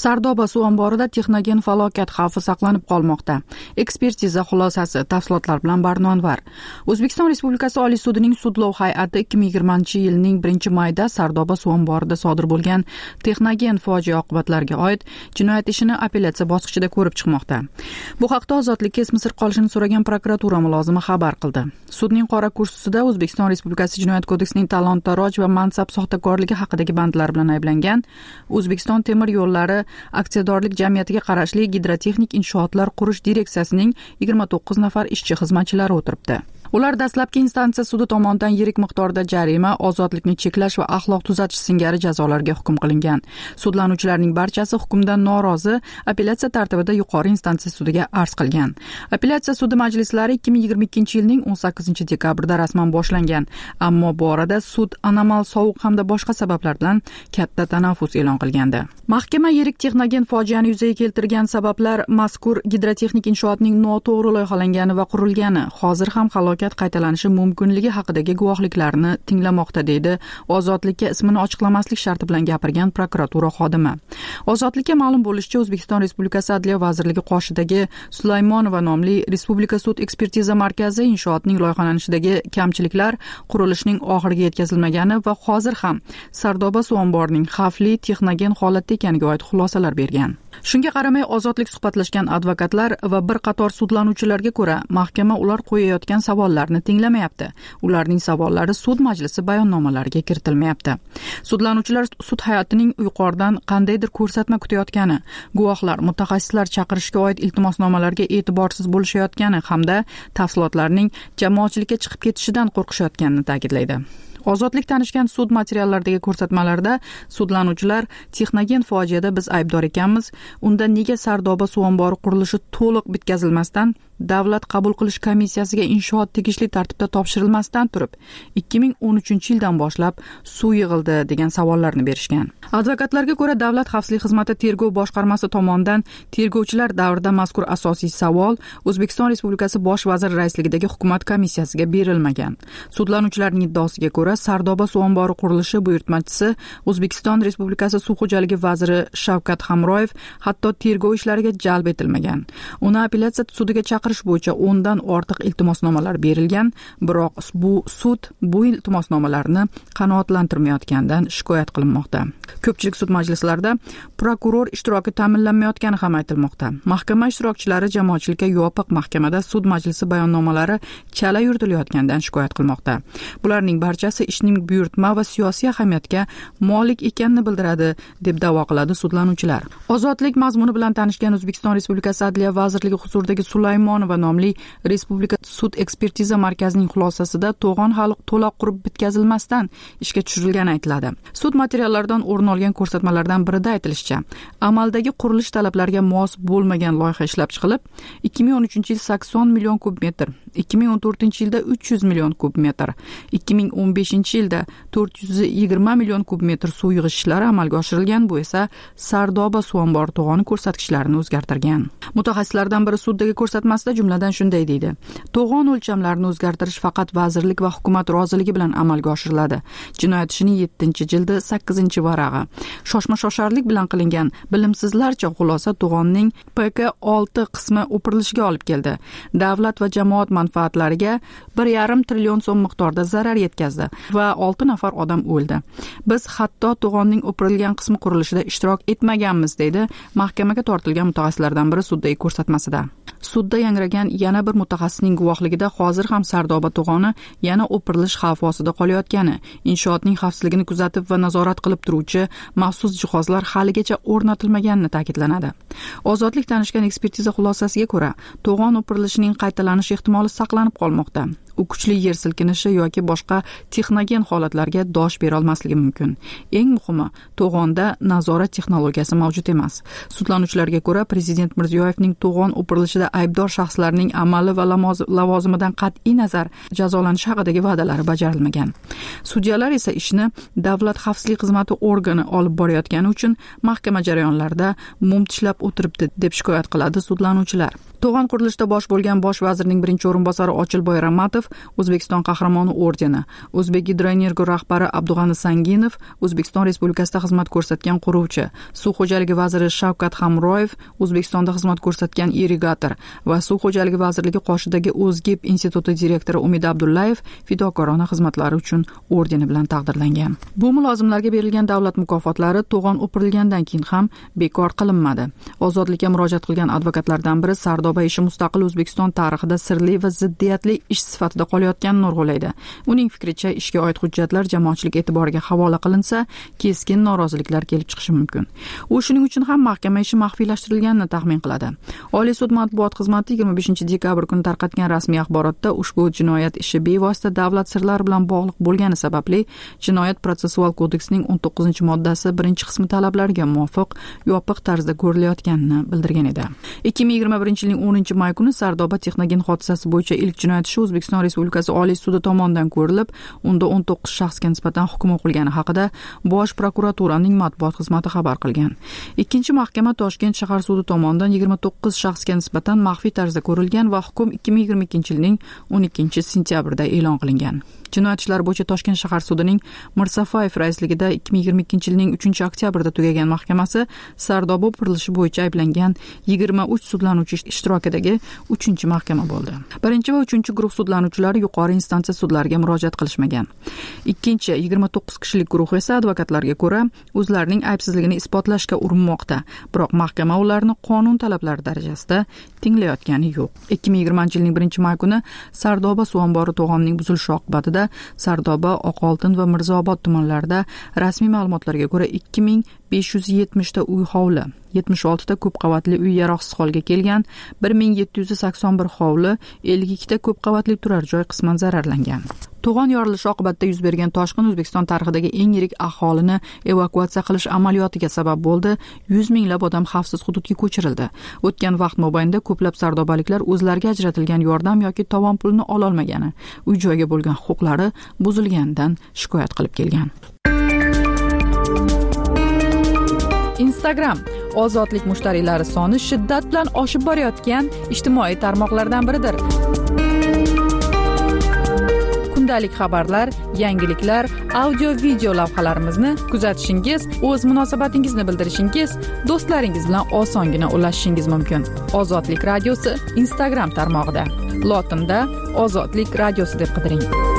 Sardoba suv omborida texnogen falokat xavfi saqlanib qolmoqda. Ekspertiza xulosasi tafsilotlar bilan Barnonvar. O'zbekiston Respublikasi Oliy sudining sudlov hay'ati ikki ming yigirmanchi yilning birinchi mayida Sardoba suv omborida sodir bo'lgan texnogen fojia oqibatlariga oid jinoyat ishini apellyatsiya bosqichida ko'rib chiqmoqda. Bu haqda ozodlikka ismi sir qolishini so'ragan prokuratura mulozimi xabar qildi. Sudning qora kursisida O'zbekiston Respublikasi Jinoyat kodeksining talon-taroj va mansab soxtakorligi haqidagi bandlar bilan ayblangan O'zbekiston temir yo'llari aksiyadorlik jamiyatiga qarashli gidrotexnik inshootlar qurish direksiyasining yigirma to'qqiz nafar ishchi xizmatchilari o'tiribdi. Ular dastlabki instansiya sudi tomonidan yirik miqdorda jarima, ozodlikni cheklash va axloq tuzatish singari jazolarga hukm qilingan. Sudlanuvchilarning barchasi hukmdan norozi apellyatsiya tartibida yuqori instansiya sudiga arz qilgan. Apellyatsiya sudi majlislari ikki ming yigirma ikkinchi yilning o'n sakkizinchi dekabrida rasman boshlangan, ammo bu orada sud anomal sovuq hamda boshqa sabablar bilan katta tanaffus e'lon qilgandi. Mahkama yirik texnogen fojiani yuzaga keltirgan sabablar mazkur gidrotexnik inshootning noto'g'ri loyihalangani va qurilgani, hozir ham halokat qaytalanishi mumkinligi haqidagi guvohliklarni tinglamoqda, deydi ozodlikka ismini ochiqlamaslik sharti bilan gapirgan prokuratura xodimi. Ozodlikka ma'lum bo'lishicha, O'zbekiston Respublikasi Adliya vazirligi qoshidagi Sulaymonova nomli Respublika sud ekspertiza markazi inshootning loyihalanishidagi kamchiliklar, qurilishning oxiriga yetkazilmagani va hozir ham Sardoba suv omborining xavfli texnogen holatda ekaniga oid xulosalar bergan. Shunga qaramay, ozodlik suhbatlashgan advokatlar va bir qator sudlanuvchilarga ko'ra, mahkama ular qo'yayotgan savollarni tinglamayapti. Ularning savollari sud majlisi bayonnomalariga kiritilmayapti. Sudlanuvchilar sud hayotining yuqoridan qandaydir ko'rsatma kutayotgani, guvohlar, mutaxassislar chaqirishga oid iltimosnomalarga e'tiborsiz bo'lishayotgani hamda tafsilotlarning jamoatchilikka chiqib ketishidan qo'rqishayotganini ta'kidlaydi. Ozodlik tanishgan sud materiallaridagi ko'rsatmalarda sudlanuvchilar texnogen fojiada biz aybdor ekanmiz, unda nega Sardoba suv ombori qurilishi to'liq bitkazilmasdan davlat qabul qilish komissiyasiga inshoot tegishli tartibda topshirilmasdan turib ikki ming o'n uchinchi yildan boshlab suv yig'ildi degan savollarni berishgan. Advokatlarga ko'ra, Davlat xavfsizlik xizmati tergov boshqarmasi tomonidan tergovchilar davrida mazkur asosiy savol O'zbekiston Respublikasi bosh vaziri raisligidagi hukumat komissiyasiga berilmagan. Sudlanuvchilarning iddaosiga ko'ra, Sardoba suv ombori qurilishi buyurtmachisi O'zbekiston Respublikasi suv xo'jaligi vaziri Shavkat Hamroyev hatto tergov ishlariga jalb etilmagan. Uni apellyatsiya sudiga chaqirish bo'yicha o'ndan ortiq iltimosnomalar berilgan, biroq bu sud bu iltimosnomalarni qanoatlantirmayotganidan shikoyat qilinmoqda. Ko'pchilik sud majlislarida prokuror ishtiroki ta'minlanmayotgani ham aytilmoqda. Mahkama ishtirokchilari jamoatchilikka yopiq mahkamada sud majlisi bayonnomalari chala yuritilayotganidan shikoyat qilmoqda. Bularning barchasi ishning buyurtma va siyosiy ahamiyatga molik ekanini bildiradi, deb da'vo qiladi sudlanuvchilar. Ozodlik mazmuni bilan tanishgan O'zbekiston Respublikasi Adliya vazirligi huzuridagi Sulaymonova nomli Respublika sud ekspertiza markazining xulosasida to'g'on hali to'liq qurib bitkazilmasdan ishga tushirilgani aytiladi. Sud materiallaridan o'rin olgan ko'rsatmalardan birida aytilishicha, amaldagi qurilish talablariga mos bo'lmagan loyiha ishlab chiqilib, ikki ming o'n uchinchi yil sakson million kub metr, ikki ming o'n to'rtinchi yilda uch yuz million kub metr, ikki ming o'n beshinchi yilda to'rt yuz yigirma million kub metr suv yig'ish ishlari amalga oshirilgan. Bu esa Sardoba suv ombori to'g'oni ko'rsatkichlarini o'zgartirgan. Mutaxassislardan biri suddagi ko'rsatmasida jumladan shunday deydi: to'g'on o'lchamlarini o'zgartirish faqat vazirlik va hukumat roziligi bilan amalga oshiriladi. Jinoyat ishining yettinchi jildi sakkizinchi varag'i. Shoshma-shosharlik bilan qilingan bilimsizlarcha xulosa to'g'onning P K olti qismi o'pirilishiga olib keldi. Davlat va jamoat manfaatlariga bir yarim trillion so'm miqdorda zarar yetkazdi va olti nafar odam o'ldi. Biz hatto to'g'onning o'pirilgan qismi qurilishida ishtirok etmaganmiz, deydi mahkamaga tortilgan mutaxassislardan biri suddagi ko'rsatmasida. Sudda yangragan yana bir mutaxassisning guvohligida hozir ham Sardoba to'g'oni yana o'pirilish xavfi ostida qolayotgani, inshootning xavfsizligini kuzatib va nazorat qilib turuvchi maxsus jihozlar haligacha o'rnatilmaganini ta'kidlanadi. Ozodlik tanishgan ekspertiza xulosasiga ko'ra, to'g'on o'pirilishining qaytalanish ehtimoli saqlanib qolmoqda. U kuchli yer silkinishi yoki boshqa texnogen holatlarga dosh bera olmasligi mumkin. Eng muhimi, to'g'onda nazorat texnologiyasi mavjud emas. Sudlanuvchilarga ko'ra, Prezident Mirziyoyevning to'g'on o'pirilishida aybdor shaxslarning amali va lavozimidan qat'iy nazar jazolanishi haqidagi va'dalari bajarilmagan. Sudyalar esa ishni Davlat xavfsizlik xizmati organi olib borayotgani uchun mahkama jarayonlarida mum tishlab o'tiribdi, deb shikoyat qiladi sudlanuvchilar. To'g'on qurilishida bosh bo'lgan bosh vazirning birinchi o'rinbosari Ochilboy Ramatov O'zbekiston qahramoni ordeni, O'zbekgidroenergo rahbari Abdug'ani Sanginov, O'zbekiston Respublikasida xizmat ko'rsatgan quruvchi, Suv xo'jaligi vaziri Shavkat Hamroyev, O'zbekistonda xizmat ko'rsatgan irrigator va Suv xo'jaligi vazirligi qoshidagi O'zgib instituti direktori Umid Abdullayev fidokorona xizmatlari uchun ordeni bilan taqdirlangan. Bu mulozimlarga berilgan davlat mukofotlari to'g'on o'pirilgandan keyin ham bekor qilinmadi. Ozodlikka murojaat qilgan advokatlardan biri Sardoba ishi mustaqil O'zbekiston tarixida sirli va ziddiyatli ish sifatida qolayotganini urg'ulaydi. Uning fikricha, ishga oid hujjatlar jamoatchilik e'tiboriga havola qilinsa, keskin noroziliklar kelib chiqishi mumkin. U shuning uchun ham mahkama ishi maxfiylashtirilganini taxmin qiladi. Oliy sud matbuot xizmati yigirma beshinchi dekabr kuni tarqatgan rasmiy axborotda ushbu jinoyat ishi bevosita davlat sirlari bilan bog'liq bo'lgani sababli Jinoyat protsessual kodeksining o'n to'qqizinchi moddasi birinchi qismi talablariga muvofiq yopiq tarzda ko'rilayotganini bildirgan edi. ikki ming yigirma birinchi yilning o'ninchi may kuni Sardoba texnogen hodisasi bo'yicha ilk jinoyat ishi O'zbekiston Respublikasi Oliy sudi tomonidan ko'rilib, unda o'n to'qqiz shaxsga nisbatan hukm o'qilgani haqida Bosh prokuraturaning matbuot xizmati xabar qilgan. Ikkinchi mahkama Toshkent shahar sudi tomonidan yigirma to'qqiz shaxsga nisbatan maxfiy tarzda ko'rilgan va hukm ikki ming yigirma ikkinchi yilning o'n ikkinchi sentyabrida e'lon qilingan. Jinoyat ishlari bo'yicha Toshkent shahar sudining Mirsafayev raisligida ikki ming yigirma ikkinchi yilning uchinchi oktyabrida tugagan mahkamasi Sardoba qurilishi bo'yicha ayblangan yigirma uch sudlanuvchi ishtirokidagi uchinchi mahkama bo'ldi. Birinchi va uchinchi guruh sudlanuvchilari yuqori instansiya sudlariga murojaat qilishmagan. Ikkinchi yigirma to'qqiz kishilik guruh esa advokatlarga ko'ra o'zlarining aybsizligini isbotlashga urinmoqda, biroq mahkama ularni qonun talablari darajasida tinglayotgani yo'q. ikki ming yigirmanchi yilning birinchi may kuni Sardoba suv ombori to'g'onining buzilishi oqibatida Sardoba, Oqoltin va Mirzaobod tumanlarida rasmiy ma'lumotlarga ko'ra ikki ming besh yuz yetmish ta uy hovli, yetmish olti ta ko'p qavatli uy yaroqsiz holga kelgan, bir ming yetti yuz sakson bir hovli, ellik ikki ta ko'p qavatli turar joy qisman zararlangan. To'g'on yorilishi oqibatida yuz bergan toshqin O'zbekiston tarixidagi eng yirik aholini evakuatsiya qilish amaliyotiga sabab bo'ldi. yuz minglab odam xavfsiz hududga ko'chirildi. O'tgan vaqt mobaynida ko'plab sardobaliklar o'zlariga ajratilgan yordam yoki tovon pulini ola olmagani, uy joyga bo'lgan huquqlari buzilganidan shikoyat qilib kelgan. Instagram ozodlik mushtariylari soni shiddat bilan oshib borayotgan ijtimoiy tarmoqlardan biridir. Kundalik xabarlar, yangiliklar, audio-video lavhalarimizni kuzatishingiz, o'z munosabatingizni bildirishingiz, do'stlaringiz bilan osongina ulashishingiz mumkin. Ozodlik radiosi Instagram tarmog'ida. Lotinda Ozodlik radiosi deb qidiring.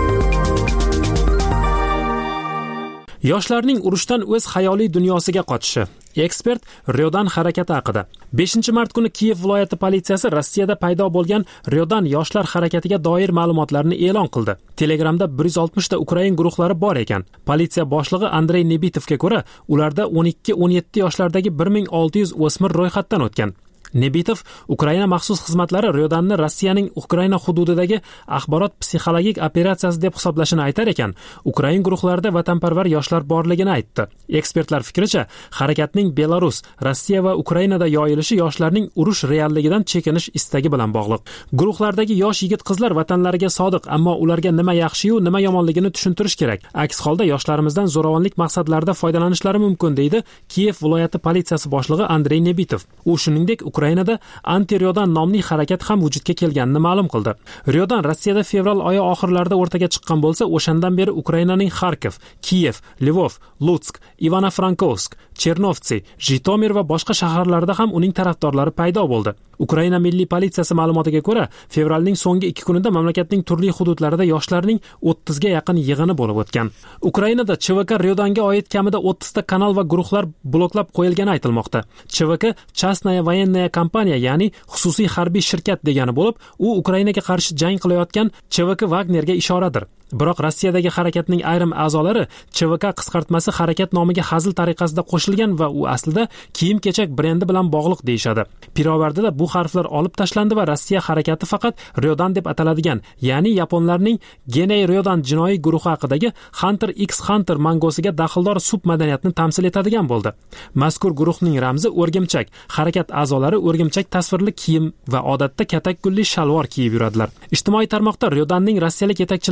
Yoshlarning urushdan o'z xayoliy dunyosiga qochishi. Ekspert Ryodan harakati haqida. beshinchi mart kuni Kiyev viloyati politsiyasi Rossiyada paydo bo'lgan Ryodan yoshlar harakatiga doir ma'lumotlarni e'lon qildi. Telegramda bir yuz oltmish ta Ukrain guruhlari bor ekan. Politsiya boshlig'i Andrey Nebitovga ko'ra, ularda o'n ikki o'n yetti yoshlardagi bir ming olti yuz o'smir ro'yxatdan o'tgan. Nebitov Ukraina maxsus xizmatlari Ryodanni Rossiyaning Ukraina hududidagi axborot psixologik operatsiyasi deb hisoblashini aytar ekan, Ukrain guruhlarida vatanparvar yoshlar borligini aytdi. Ekspertlar fikricha, harakatning Belarus, Rossiya va Ukrainada yoyilishi yoshlarning urush realligidan chekinish istagi bilan bog'liq. Guruhlardagi yosh yigit-qizlar vatanlariga sodiq, ammo ularga nima yaxshi-yu, nima yomonligini tushuntirish kerak. Aks holda yoshlarimizdan zo'ravonlik maqsadlarida foydalanishlari mumkin, deydi Kiyev viloyati politsiyasi boshlig'i Andrey Nebitov. U shuningdek Ukrainada anti-Ryodan nomli harakat ham vujudga kelganini ma'lum qildi. Ryodan Rossiyada fevral oyi oxirlarida o'rtaga chiqqan bo'lsa, o'shandan beri Ukrainaning Kharkiv, Kiyev, Lvov, Lutsk, Ivano-Frankovsk, Chernovtsi, Jitomir va boshqa shaharlarda ham uning tarafdorlari paydo bo'ldi. Ukraina milliy politsiyasi ma'lumotiga ko'ra, fevralning so'nggi ikki kunida mamlakatning turli hududlarida yoshlarning o'ttizga yaqin yig'ini bo'lib o'tgan. Ukrainada Ch V K Ryodanga oid kamida o'ttiz ta kanal va guruhlar bloklab qo'yilgani aytilmoqda. Ch V K Chastnaya voyenная kompaniya, ya'ni xususiy harbiy shirkat degani bo'lib, u Ukrainaga qarshi jang qilayotgan Ch V K Wagnerga ishoradir. Biroq Rossiyadagi harakatning ayrim a'zolari Ch V K qisqartmasi harakat nomiga hazil tariqasida qo'shilgan va u aslida kiyim-kechak brendi bilan bog'liq deyshadi. Pirovardida bu harflar olib tashlandi va Rossiya harakati faqat Ryodan deb ataladigan, ya'ni yaponlarning Genei Ryodan jinoiy guruhi haqidagi Hunter x Hunter mangosiga daxldor submadaniyatni tamsil etadigan bo'ldi. Mazkur guruhning ramzi o'rgimchak. Harakat a'zolari o'rgimchak tasvirli kiyim va odatda katak gulli shalvor kiyib yuradilar. Ijtimoiy tarmoqda Ryodanning rossiyalik yetakchilaridan biri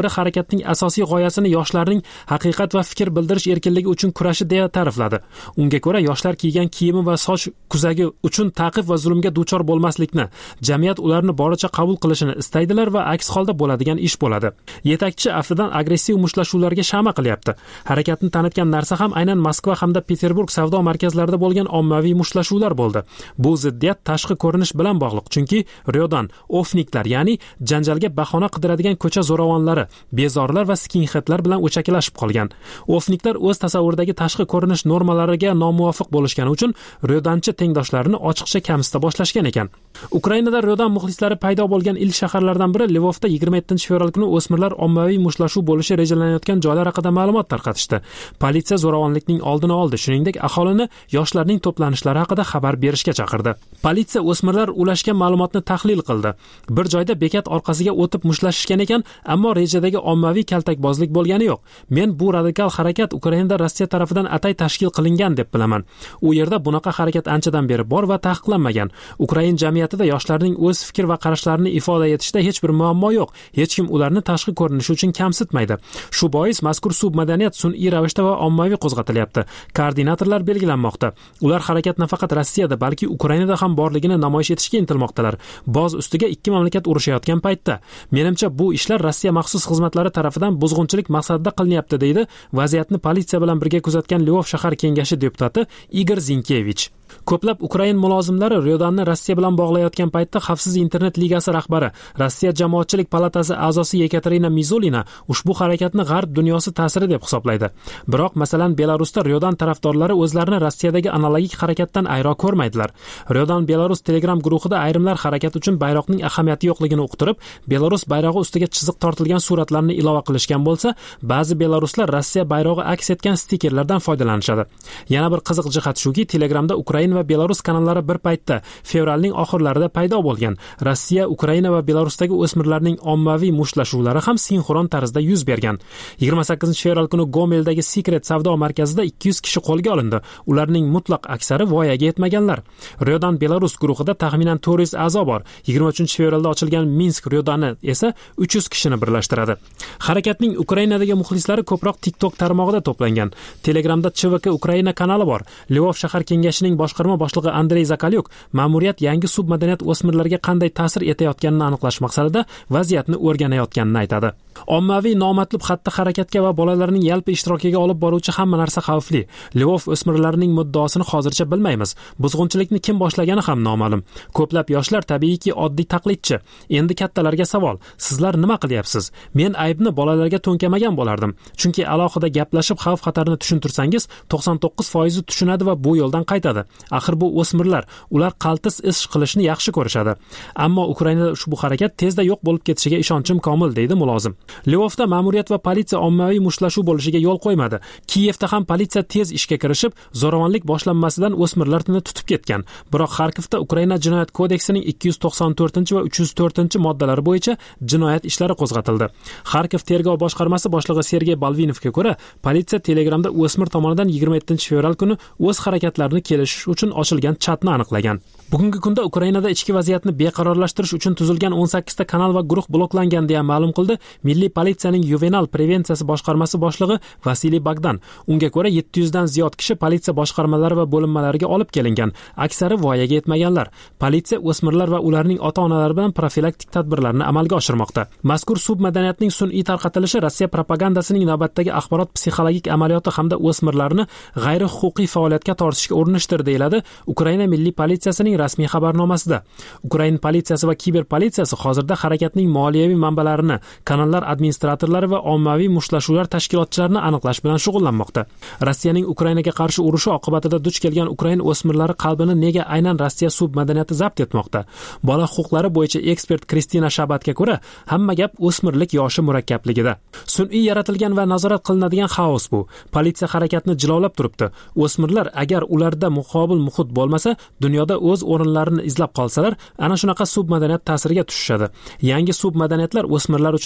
biri harakatning asosiy g'oyasini yoshlarning haqiqat va fikr bildirish erkinligi uchun kurashi deya ta'rifladi. Unga ko'ra, yoshlar kiygan kiyimi va soch kuzagi uchun ta'qib va zulmga duchor bo'lmaslikni, jamiyat ularni boricha qabul qilishini istaydilar va aks holda bo'ladigan ish bo'ladi. Yetakchi aftidan agressiv mushtlashuvlarga shama qilyapti. Harakatni tanitgan narsa ham aynan Moskva hamda Peterburg savdo markazlarida bo'lgan ommaviy mushtlashuvlar bo'ldi. Bu ziddiyat tashqi ko'rinish bilan bog'liq, chunki Ryodan ofniklar, ya'ni janjalga bahona qidiradigan ko'cha zo'ravonlari, bezorlar va skinheadlar bilan o'chakilashib qolgan. Ofniklar o'z tasavvuridagi tashqi ko'rinish normalariga nomuvofiq bo'lishgani uchun Ryodanchi tengdoshlarini ochiqcha kamsita boshlashgan ekan. Ukrainada Ryodan muxlislari paydo bo'lgan ilk shaharlardan biri Lvovda yigirma yettinchi fevral kuni o'smirlar ommaviy mushlashuv bo'lishi rejalanayotgan joylar haqida ma'lumot tarqatishdi. Politsiya zo'ravonlikning oldini oldi, shuningdek aholini yoshlarning to'planishlari haqida xabar berishga chaqirdi. Politsiya o'smirlar ulashgan ma'lumotni tahlil qildi. Bir joyda bekat orqasiga o'tib mushlashishgan ekan, ammo rejadagi ommaviy kaltakbozlik bo'lgani yo'q. Men bu radikal harakat Ukrainada Rossiya tarafidan atay tashkil qilingan deb bilaman. U yerda bunaqa harakat anchadan beri bor va taqiqlanmagan. Ukrain jamiyatida yoshlarning o'z fikr va qarashlarini ifoda etishda hech bir muammo yo'q. Hech kim ularni tashqi ko'rinishi uchun kamsitmaydi. Shu bois mazkur submadaniyat sun'iy ravishda va ommaviy qo'zg'atilyapti. Koordinatorlar belgilanmoqda. Ular harakat nafaqat Rossiyada, balki Ukrainada ham borligini namoyish etishga intilmoqdalar. Boz ustiga ikki mamlakat urushayotgan paytda. Menimcha bu ishlar Rossiya maxsus xizmatlari tarafidan buzg'unchilik maqsadida qilinyapti, deydi vaziyatni politsiya bilan birga kuzatgan Lvov shahar kengashi deputati Igor Zinkevich. Ko'plab Ukrain mulozimlari Ryodanni Rossiya bilan bog'layotgan paytda Xavfsiz internet ligasi rahbari, Rossiya jamoatchilik palatasi a'zosi Yekaterina Mizulina ushbu harakatni g'arb dunyosi ta'siri deb hisoblaydi. Biroq, masalan, Belarusda Ryodan tarafdorlari o'zlarini Rossiyadagi analogik harakatdan ayro ko'rmaydilar. Ryodan Belarus Telegram guruhida ayrimlar harakat uchun bayroqning ahamiyati yo'qligini uqtirib, Belarus bayrog'i ustiga chiziq tortilgan suratlarni ilova qilishgan bo'lsa, ba'zi belaruslar Rossiya bayrog'i aks etgan stikerlardan foydalanishadi. Yana bir qiziq jihat shuki, Telegramda Ukraina va Belarus kanallari bir paytda fevralning oxirlarida paydo bo'lgan. Rossiya, Ukraina va Belarusdagi o'smirlarning ommaviy mushtlashuvlari ham sinxron tarzda yuz bergan. yigirma sakkizinchi fevral kuni Gomeldagi Secret savdo markazida ikki yuz kishi qo'lga olindi. Ularning mutlaq aksari voyaga yetmaganlar. Ryodan Belarus guruhida taxminan to'rt yuz a'zo bor. yigirma uchinchi fevralda ochilgan Minsk Ryodani esa uch yuz kishini birlashtiradi. Harakatning Ukrainadagi muxlislari ko'proq TikTok tarmog'ida to'plangan. Telegramda Ch V K Ukraina kanali bor. Lvov shahar kengashining boshqarma boshlig'i Andrey Zakalyuk ma'muriyat yangi submadaniyat o'smirlarga qanday ta'sir etayotganini aniqlash maqsadida vaziyatni o'rganayotganini aytadi. Ommaviy nomatlub xatti harakatga va bolalarning yalpi ishtirokiga olib boruvchi hamma narsa xavfli. Lvov o'smirlarining muddaosini hozircha bilmaymiz. Buzg'unchilikni kim boshlagani ham noma'lum. Ko'plab yoshlar tabiiyki oddiy taqlidchi. Endi kattalarga savol: sizlar nima qilyapsiz? Men aybni bolalarga to'nkamagan bo'lardim. Chunki alohida gaplashib xavf-xatarni tushuntirsangiz, to'qson to'qqiz foiz tushunadi va bu yo'ldan qaytadi. Axir bu o'smirlar, ular qaltis ish qilishni yaxshi ko'rishadi. Ammo Ukrainada ushbu harakat tezda yo'q bo'lib ketishiga ishonchim komil, deydi mulozim. Lvovda ma'muriyat va politsiya ommaviy mushlashuv bo'lishiga yo'l qo'ymadi. Kiyevda ham politsiya tez ishga kirishib, zo'ravonlik boshlanmasidan o'smirlarni tutib ketgan. Biroq Xarkovda Ukraina jinoyat kodeksining ikki yuz to'qson to'rtinchi va uch yuz to'rtinchi moddalari bo'yicha jinoyat ishlari qo'zg'atildi. Xarkov tergov boshqarmasi boshlig'i Sergey Balvinovga ko'ra, politsiya Telegramda o'smir tomonidan yigirma yettinchi fevral kuni o'z harakatlarini kelishish uchun ochilgan chatni aniqlagan. Bugungi kunda Ukrainada ichki vaziyatni beqarorlashtirish uchun tuzilgan o'n sakkizta kanal va guruh bloklangan deya ma'lum qildi Milliy politsiyaning yuvenal prevensiyasi boshqarmasi boshlig'i Vasiliy Bagdan. Unga ko'ra yetti yuz dan ziyod kishi politsiya boshqarmalari va bo'linmalariga olib kelingan. Aksari voyaga yetmaganlar. Politsiya o'smirlar va ularning ota-onalari bilan profilaktik tadbirlarni amalga oshirmoqda. Mazkur submadaniyatning sun'iy tarqatilishi Rossiya propagandasining navbatdagi axborot psixologik amaliyoti hamda o'smirlarni g'ayri-huquqiy faoliyatga tortishga urinishdir, deyiladi Ukraina Milliy politsiyasining rasmiy xabarnomasida. Ukraina politsiyasi va kiber politsiyasi hozirda harakatning moliyaviy manbalarini, kanallar administratorlari va ommaviy mushtlashuvlar tashkilotchilarini aniqlash bilan shug'ullanmoqda. Rossiyaning Ukrainaga qarshi urushi oqibatida duch kelgan Ukraina o'smirlari qalbini nega aynan Rossiya submadaniyati zabt etmoqda? Bola huquqlari bo'yicha ekspert Kristina Shabatga ko'ra, hamma gap o'smirlik yoshi murakkabligida. Sun'iy yaratilgan va nazorat qilinadigan xaos bu. Politsiya harakatni jilovlab turibdi. O'smirlar agar ularda muqobil muhit bo'lmasa, dunyoda o'z o'rinlarini izlab qolsalar, ana shunaqa submadaniyat ta'siriga tushishadi. Yangi submadaniyatlar o'smirlar uchun tabiiy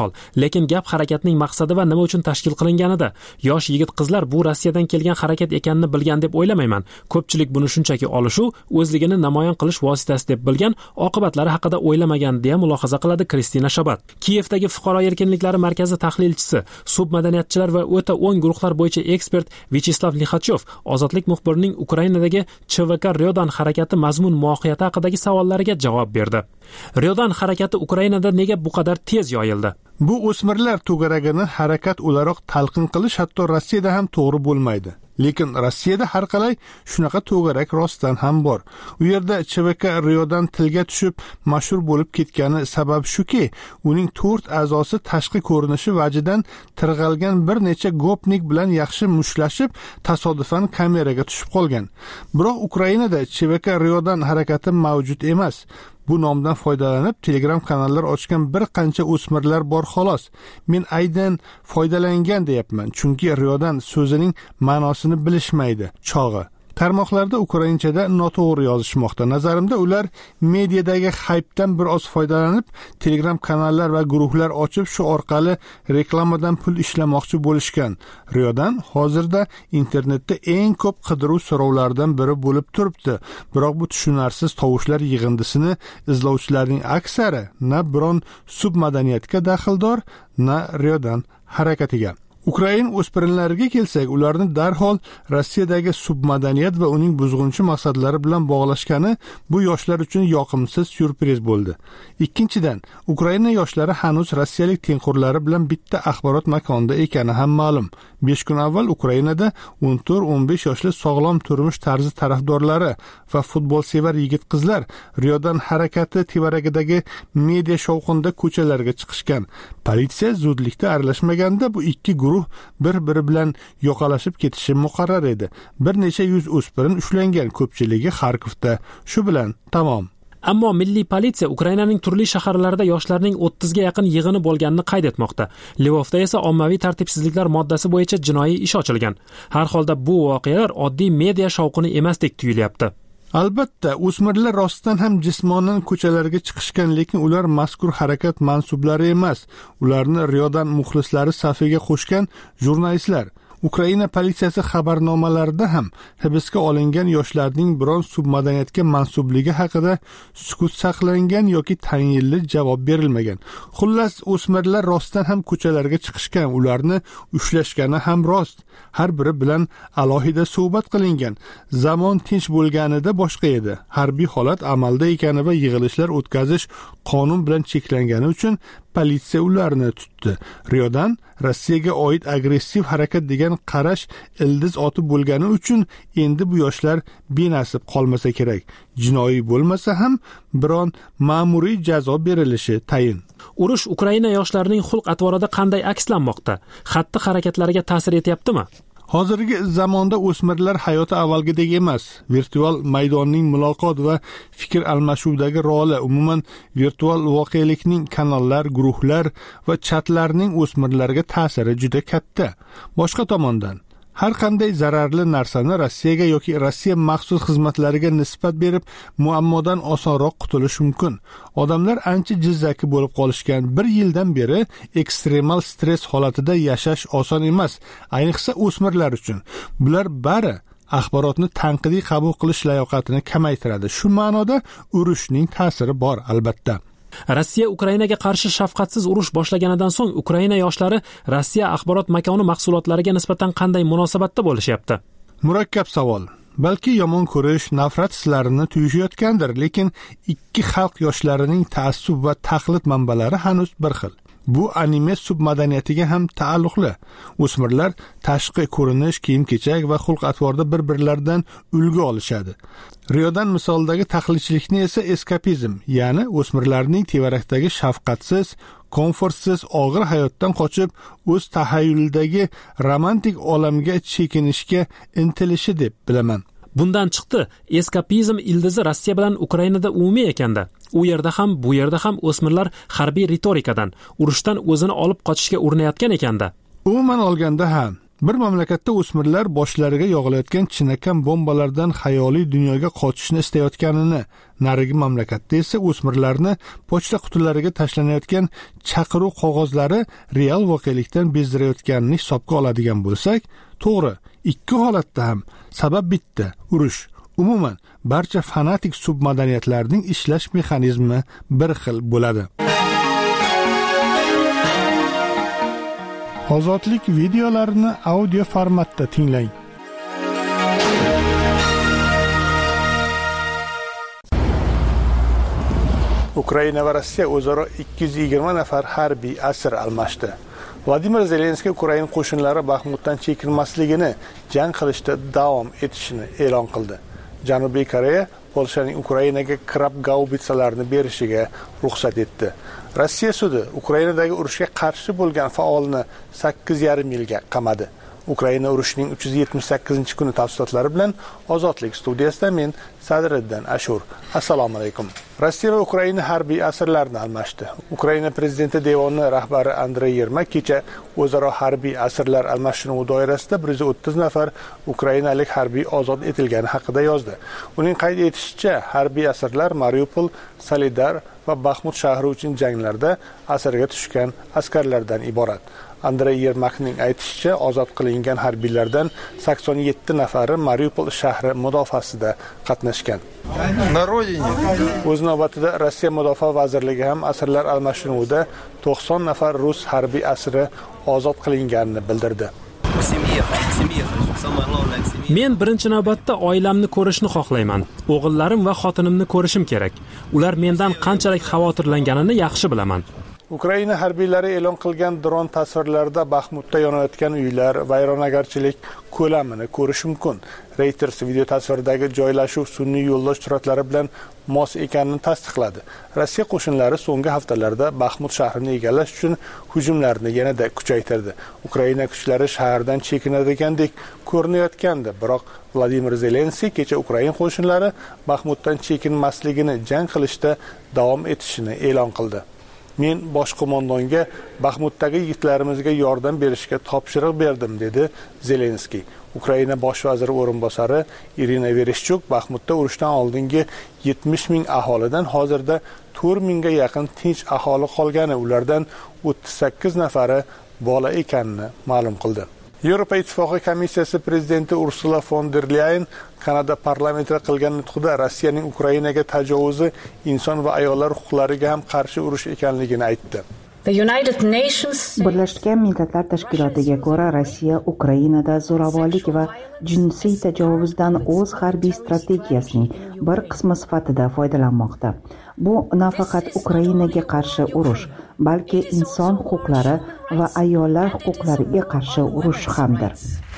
darhol, lekin gap harakatning maqsadi va nima uchun tashkil qilinganida. Yosh yigit-qizlar bu Rossiyadan kelgan harakat ekanini bilgan deb o'ylamayman. Ko'pchilik buni shunchaki olishuv, o'zligini namoyon qilish vositasi deb bilgan, oqibatlari haqida o'ylamagan deya mulohaza qiladi Kristina Shabat. Kiyevdagi fuqaro erkinliklari markazi tahlilchisi, submadaniyatchilar va o'ta o'ng guruhlar bo'yicha ekspert Vyacheslav Lixachov Ozodlik muxbirining Ukrainadagi Ch V K Ryodan harakati mazmun mohiyati haqidagi savollariga javob berdi. Ryodan harakati Ukrainada nega bu qadar tez yoyildi? Bu o'smirlar to'garagini harakat o'laroq talqin qilish hatto Rossiyada ham to'g'ri bo'lmaydi. Lekin Rossiyada har qalay shunaqa to'garak rostdan ham bor. U yerda Ch V K Ryodan tilga tushib mashhur bo'lib ketgani sabab shuki, uning to'rt a'zosi tashqi ko'rinishi vajidan tirg'algan bir necha gopnik bilan yaxshi mushlashib, tasodifan kameraga tushib qolgan. Biroq Ukrainada Ch V K Ryodan harakati mavjud emas. Bu nomdan foydalanib Telegram kanallar ochgan bir qancha o'smirlar bor xolos. Men aynan foydalangan deyapman, chunki Ryodan so'zining ma'nosini bilishmaydi. Chog'i tarmoqlarda ukrainchada noto'g'ri yozishmoqda. Nazarimda ular mediadagi haypdan bir oz foydalanib, Telegram kanallar va guruhlar ochib, shu orqali reklamadan pul ishlamoqchi bo'lishgan. Ryodan hozirda internetda eng ko'p qidiruv so'rovlaridan biri bo'lib turibdi. Biroq bu tushunarsiz tovushlar yig'indisini izlovchilarning aksari na biron submadaniyatga daxldor, na Ryodan harakatiga. Ukrain o'spirinlariga kelsak, ularni darhol Rossiyadagi submadaniyat va uning buzg'unchi maqsadlari bilan bog'lashgani bu yoshlar uchun yoqimsiz syurpriz bo'ldi. Ikkinchidan, Ukraina yoshlari hanuz rossiyalik tengqurlari bilan bitta axborot makonida ekani ham ma'lum. besh kun avval Ukrainada o'n to'rt o'n besh yoshli sog'lom turmush tarzi tarafdorlari va futbolsevar yigit-qizlar Ryodan harakati tevaragidagi media shovqinda ko'chalarga chiqishgan. Politsiya zudlikda aralashmaganda bu ikki guruh bir-biri bilan yoqalashib ketishi muqarrar edi. Bir necha yuz o'spirin ushlangan, ko'pchiligi Xarkovda. Shu bilan tamom. Ammo milliy politsiya Ukrainaning turli shaharlarida yoshlarning o'ttizga yaqin yig'ini bo'lganini qayd etmoqda. Lvovda esa ommaviy tartibsizliklar moddasi bo'yicha jinoiy ish ochilgan. Har holda bu voqealar oddiy media shovqini emasdek tuyulyapti. Albatta, o'smirlar rostdan ham jismonan ko'chalarga chiqishgan, lekin ular mazkur harakat mansublari emas. Ularni Ryodan muxlislari safiga qo'shgan jurnalistlar. Ukraina politsiyasi xabarnomalarida ham hibsga olingan yoshlarning biron submadaniyatga mansubligi haqida sukut saqlangan yoki tayinli javob berilmagan. Xullas, o'smirlar rostdan ham ko'chalarga chiqishgan, ularni ushlashgani ham rost. Har biri bilan alohida suhbat qilingan. Zamon tinch bo'lganida boshqa edi. Harbiy holat amalda ekani va yig'ilishlar o'tkazish qonun bilan cheklangani uchun politsiya ularni tutdi. Ryodan Rossiyaga oid agressiv harakat degan qarash ildiz otib bo'lgani uchun endi bu yoshlar benasib qolmasa kerak. Jinoiy bo'lmasa ham biron ma'muriy jazo berilishi tayin. Urush Ukraina yoshlarining xulq-atvorida qanday akslanmoqda? Xatti harakatlariga ta'sir etyaptimi? Hozirgi zamonda o'smirlar hayoti avvalgidek emas. Virtual maydonning muloqot va fikr almashuvdagi roli, umuman virtual voqelikning kanallar, guruhlar va chatlarning o'smirlarga ta'siri juda katta. Boshqa tomondan, har qanday zararli narsani Rossiyaga yoki Rossiya maxsus xizmatlariga nisbat berib, muammodan osonroq qutulish mumkin. Odamlar ancha jizzaki bo'lib qolishgan. Bir yildan beri ekstremal stress holatida yashash oson emas, ayniqsa o'smirlar uchun. Bular bari axborotni tanqidiy qabul qilish layoqatini kamaytiradi. Shu ma'noda urushning ta'siri bor, albatta. Rossiya Ukrainaga qarshi shafqatsiz urush boshlaganidan so'ng Ukraina yoshlari Rossiya axborot makoni mahsulotlariga nisbatan qanday munosabatda bo'lishyapti? Murakkab savol. Balki yomon ko'rish, nafrat hislarini tuyishayotgandir, lekin ikki xalq yoshlarining ta'assub va taqlid manbalari hanuz bir xil. Bu anime submadaniyatiga ham taalluqli. O'smirlar tashqi ko'rinish, kiyim-kechak va xulq-atvorda bir-birlaridan ulgu olishadi. Ryodan misoldagi taqlidchilikni esa eskapizm, ya'ni o'smirlarning tevarakdagi shafqatsiz, komfortsiz og'ir hayotdan qochib, o'z tahayyulidagi romantik olamga chekinishga intilishi deb bilaman. Bundan chiqdi, eskapizm ildizi Rossiya bilan Ukrainada umumiy ekanda. U yerda ham, bu yerda ham o'smirlar harbiy ritorikadan, urushdan o'zini olib qochishga urinayotgan ekanda. Umuman olganda ham, Bir mamlakatda o'smirlar boshlariga yog'ilayotgan chinakam bombalardan xayoliy dunyoga qochishni istayotganini, narigi mamlakatda esa o'smirlarni pochta qutilariga tashlanayotgan chaqiruv qog'ozlari real voqelikdan bezdirayotganini hisobga oladigan bo'lsak, to'g'ri, ikki holatda ham sabab bitta, urush. Umuman, barcha fanatik submadaniyatlarning ishlash mexanizmi bir xil bo'ladi. Ozodlik videolarini audio formatda tinglang. Ukraina va Rossiya o'zaro ikki yuz yigirma nafar harbiy asir almashdi. Vladimir Zelenskiy Ukraina qo'shinlari Baxmutdan chekinmasligini, jang qilishda davom etishini e'lon qildi. Janubiy Koreya Polshaning Ukrainaga Krab gaubitsalarini berishiga ruxsat etdi. Rossiya sudi Ukrainadagi urushga qarshi bo'lgan faolni sakkiz yarim yilga qamadi. Ukraina urushining uch yuz yetmish sakkizinchi kuni tafsilotlari bilan Ozodlik studiyasida men Sadriddin Ashur. Assalomu alaykum. Rossiya va Ukraina harbiy asirlarni almashdi. Ukraina prezidenti devoni rahbari Andrey Yermak kecha o'zaro harbiy asirlar almashinuvi doirasida bir yuz o'ttiz nafar ukrainalik harbiy ozod etilgani haqida yozdi. Uning qayd etishicha, harbiy asirlar Mariupol, Solidar va Baxmut shahri uchun janglarda asirga tushgan askarlardan iborat. Andrey Yermakning aytishicha, ozod qilingan harbiylardan sakson yetti nafari Mariupol shahri mudofaasida qatnashgan. O'z navbatida Rossiya Mudofaa vazirligi ham asirlar almashinuvida to'qson nafar rus harbiy asiri ozod qilinganini bildirdi. Men birinchi navbatda oilamni ko'rishni xohlayman. O'g'illarim va xotinimni ko'rishim kerak. Ular mendan qanchalik xavotirlanganini yaxshi bilaman. Ukraina harbiylari e'lon qilgan dron tasvirlarida Baxmutda yonayotgan uylar, vayronagarchilik ko'lamini ko'rish mumkin. Reuters video tasvirdagi joylashuv sun'iy yo'ldosh suratlari bilan mos ekanini tasdiqladi. Rossiya qo'shinlari so'nggi haftalarda Baxmut shahrini egallash uchun hujumlarni yanada kuchaytirdi. Ukraina kuchlari shahardan chekinadiganidek ko'rinayotgandi, biroq Vladimir Zelenskiy kecha Ukraina qo'shinlari Baxmutdan chekinmasligini, jang qilishda davom etishini e'lon qildi. Men bosh qo'mondonga Baxmutdagi yigitlarimizga yordam berishga topshiriq berdim, dedi Zelenskiy. Ukraina bosh vaziri o'rinbosari Irina Vereshchuk Baxmutda urushdan oldingi yetmish ming aholidan hozirda to'rt mingga yaqin tinch aholi qolgani, ulardan o'ttiz sakkiz nafari bola ekanini ma'lum qildi. Yevropa Ittifoqi komissiyasi prezidenti Ursula von der Leyen Kanada parlamentida qilgan nutqida Rossiyaning Ukrainaga tajovuzi inson va ayollar huquqlariga ham qarshi urush ekanligini aytdi. Birlashgan Millatlar Tashkilotiga ko'ra, Rossiya Ukrainada zo'ravonlik va jinsiy tajovuzdan o'z harbiy strategiyasining bir qismi sifatida foydalanmoqda. Bu nafaqat Ukrainaga qarshi urush, balki inson huquqlari va ayollar huquqlariga qarshi urush hamdir.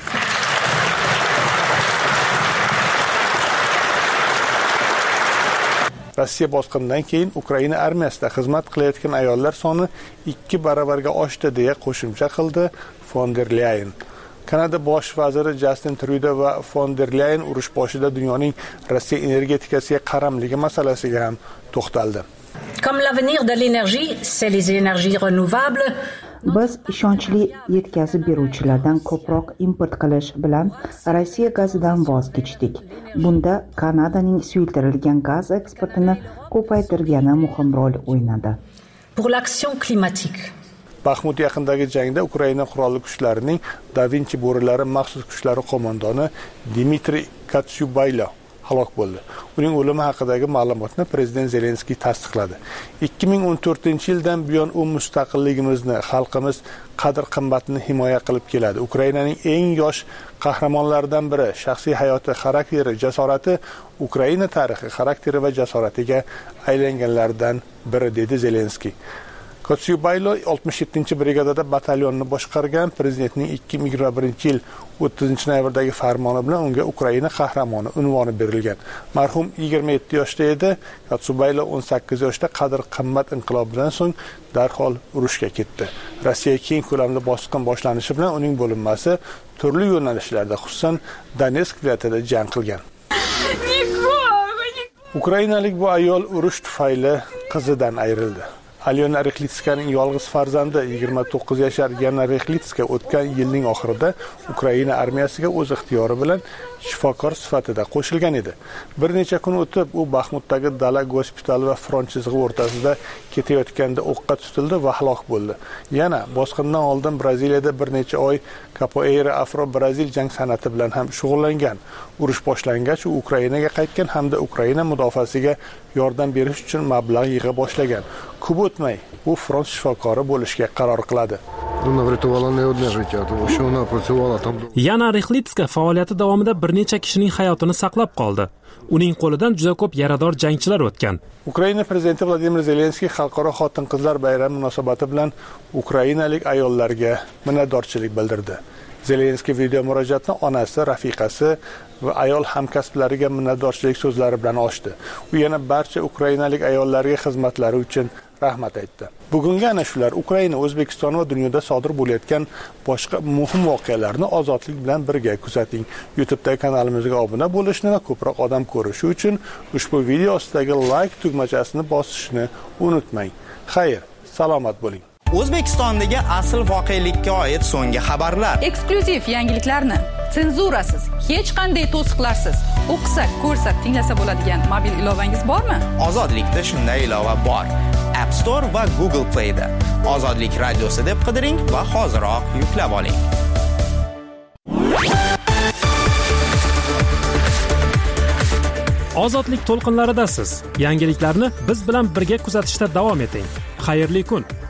Rossiya bosqinidan keyin Ukraina armiyasida xizmat qilayotgan ayollar soni ikki baravarga oshdi, deya qo'shimcha qildi von der Leyen. Kanada bosh vaziri Justin Trudeau va von der Leyen urush boshida dunyoning Rossiya energetikasiga qaramligi masalasiga ham to'xtaldi. Comme l'avenir de l'énergie, c'est les énergies renouvelables. Biz ishonchli yetkazib beruvchilardan ko'proq import qilish bilan Rossiya gazidan voz kechdik. Bunda Kanadaning suyultirilgan gaz eksportini ko'paytirgani muhim rol o'ynadi. Pour l'action climatique. Baxmut yaqinidagi jangda Ukraina qurolli kuchlarining Da Vinci bo'rilari maxsus kuchlari qo'mondoni Dmitriy Katsyubaylo halok bo'ldi. Uning o'limi haqidagi ma'lumotni prezident Zelenskiy tasdiqladi. ikki ming o'n to'rtinchi yildan buyon u mustaqilligimizni, xalqimiz qadr-qimmatini himoya qilib keladi. Ukrainaning eng yosh qahramonlaridan biri, shaxsiy hayoti, xarakteri, jasorati Ukraina tarixi, xarakteri va jasoratiga aylanganlardan biri, dedi Zelenskiy. Katsyubaylo oltmish yettinchi brigadada batalyonni boshqargan. Prezidentning ikki ming yigirma birinchi yil o'ttizinchi noyabrdagi farmoni bilan unga Ukraina qahramoni unvoni berilgan. Marhum yigirma yetti yoshda edi. Katsyubaylo o'n sakkiz yoshda qadr-qimmat inqilobidan so'ng darhol urushga ketdi. Rossiya keng ko'lamli bosqin boshlanishi bilan uning bo'linmasi turli yo'nalishlarda, xususan Donetsk viloyatida jang qilgan. Ukrainalik bu ayol urush tufayli qizidan ayrildi. Alyona Rexlitskaning yolg'iz farzandi yigirma to'qqiz yashar Yana Rexlitska o'tgan yilning oxirida Ukraina armiyasiga o'z ixtiyori bilan shifokor sifatida qo'shilgan edi. Bir necha kun o'tib u Baxmutdagi dala gospitali va front chizig'i o'rtasida ketayotganda o'qqa tutildi va halok bo'ldi. Yana bosqindan oldin Braziliyada bir necha oy Capoeira Afro-Brazil jang san'ati bilan ham shug'ullangan. Urush boshlangach u Ukrainaga qaytgan hamda Ukraina mudofaasiga yordam berish uchun mablag' yig'a boshlagan. Ko'p o'tmay u front shifokori bo'lishga qaror qiladi. Yana Rexlitska faoliyati davomida bir necha kishining hayotini saqlab qoldi. Uning qo'lidan juda ko'p yarador jangchilar o'tgan. Ukraina prezidenti Vladimir Zelenskiy xalqaro xotin-qizlar bayrami munosabati bilan ukrainalik ayollarga minnatdorchilik bildirdi. Zelenskiy video murojaatni onasi, rafiqasi va ayol hamkasblariga minnatdorchilik so'zlari bilan ochdi. U yana barcha ukrainalik ayollarga xizmatlari uchun rahmat aytdi. Bugungi ana shular Ukraina, O'zbekiston va dunyoda sodir bo'layotgan boshqa muhim voqealarni ozodlik bilan birga kuzating. YouTube'dagi kanalimizga obuna bo'lishni va ko'proq odam ko'rishi uchun ushbu video ostidagi like tugmachasini bosishni unutmang. Xayr, salomat bo'ling. O'zbekistondagi asl voqelikka oid so'nggi xabarlar, eksklyuziv yangiliklarni senzurasiz, hech qanday to'siqlarsiz o'qisak, ko'rsak, tinglasa bo'ladigan mobil ilovangiz bormi? Ozodlikda shunday ilova bor. App Store va Google Play da. Ozodlik radiosi deb qidiring va hoziroq yuklab oling. Ozodlik to'lqinlaridasiz. Yangiliklarni biz bilan birga kuzatishda davom eting. Xayrli kun.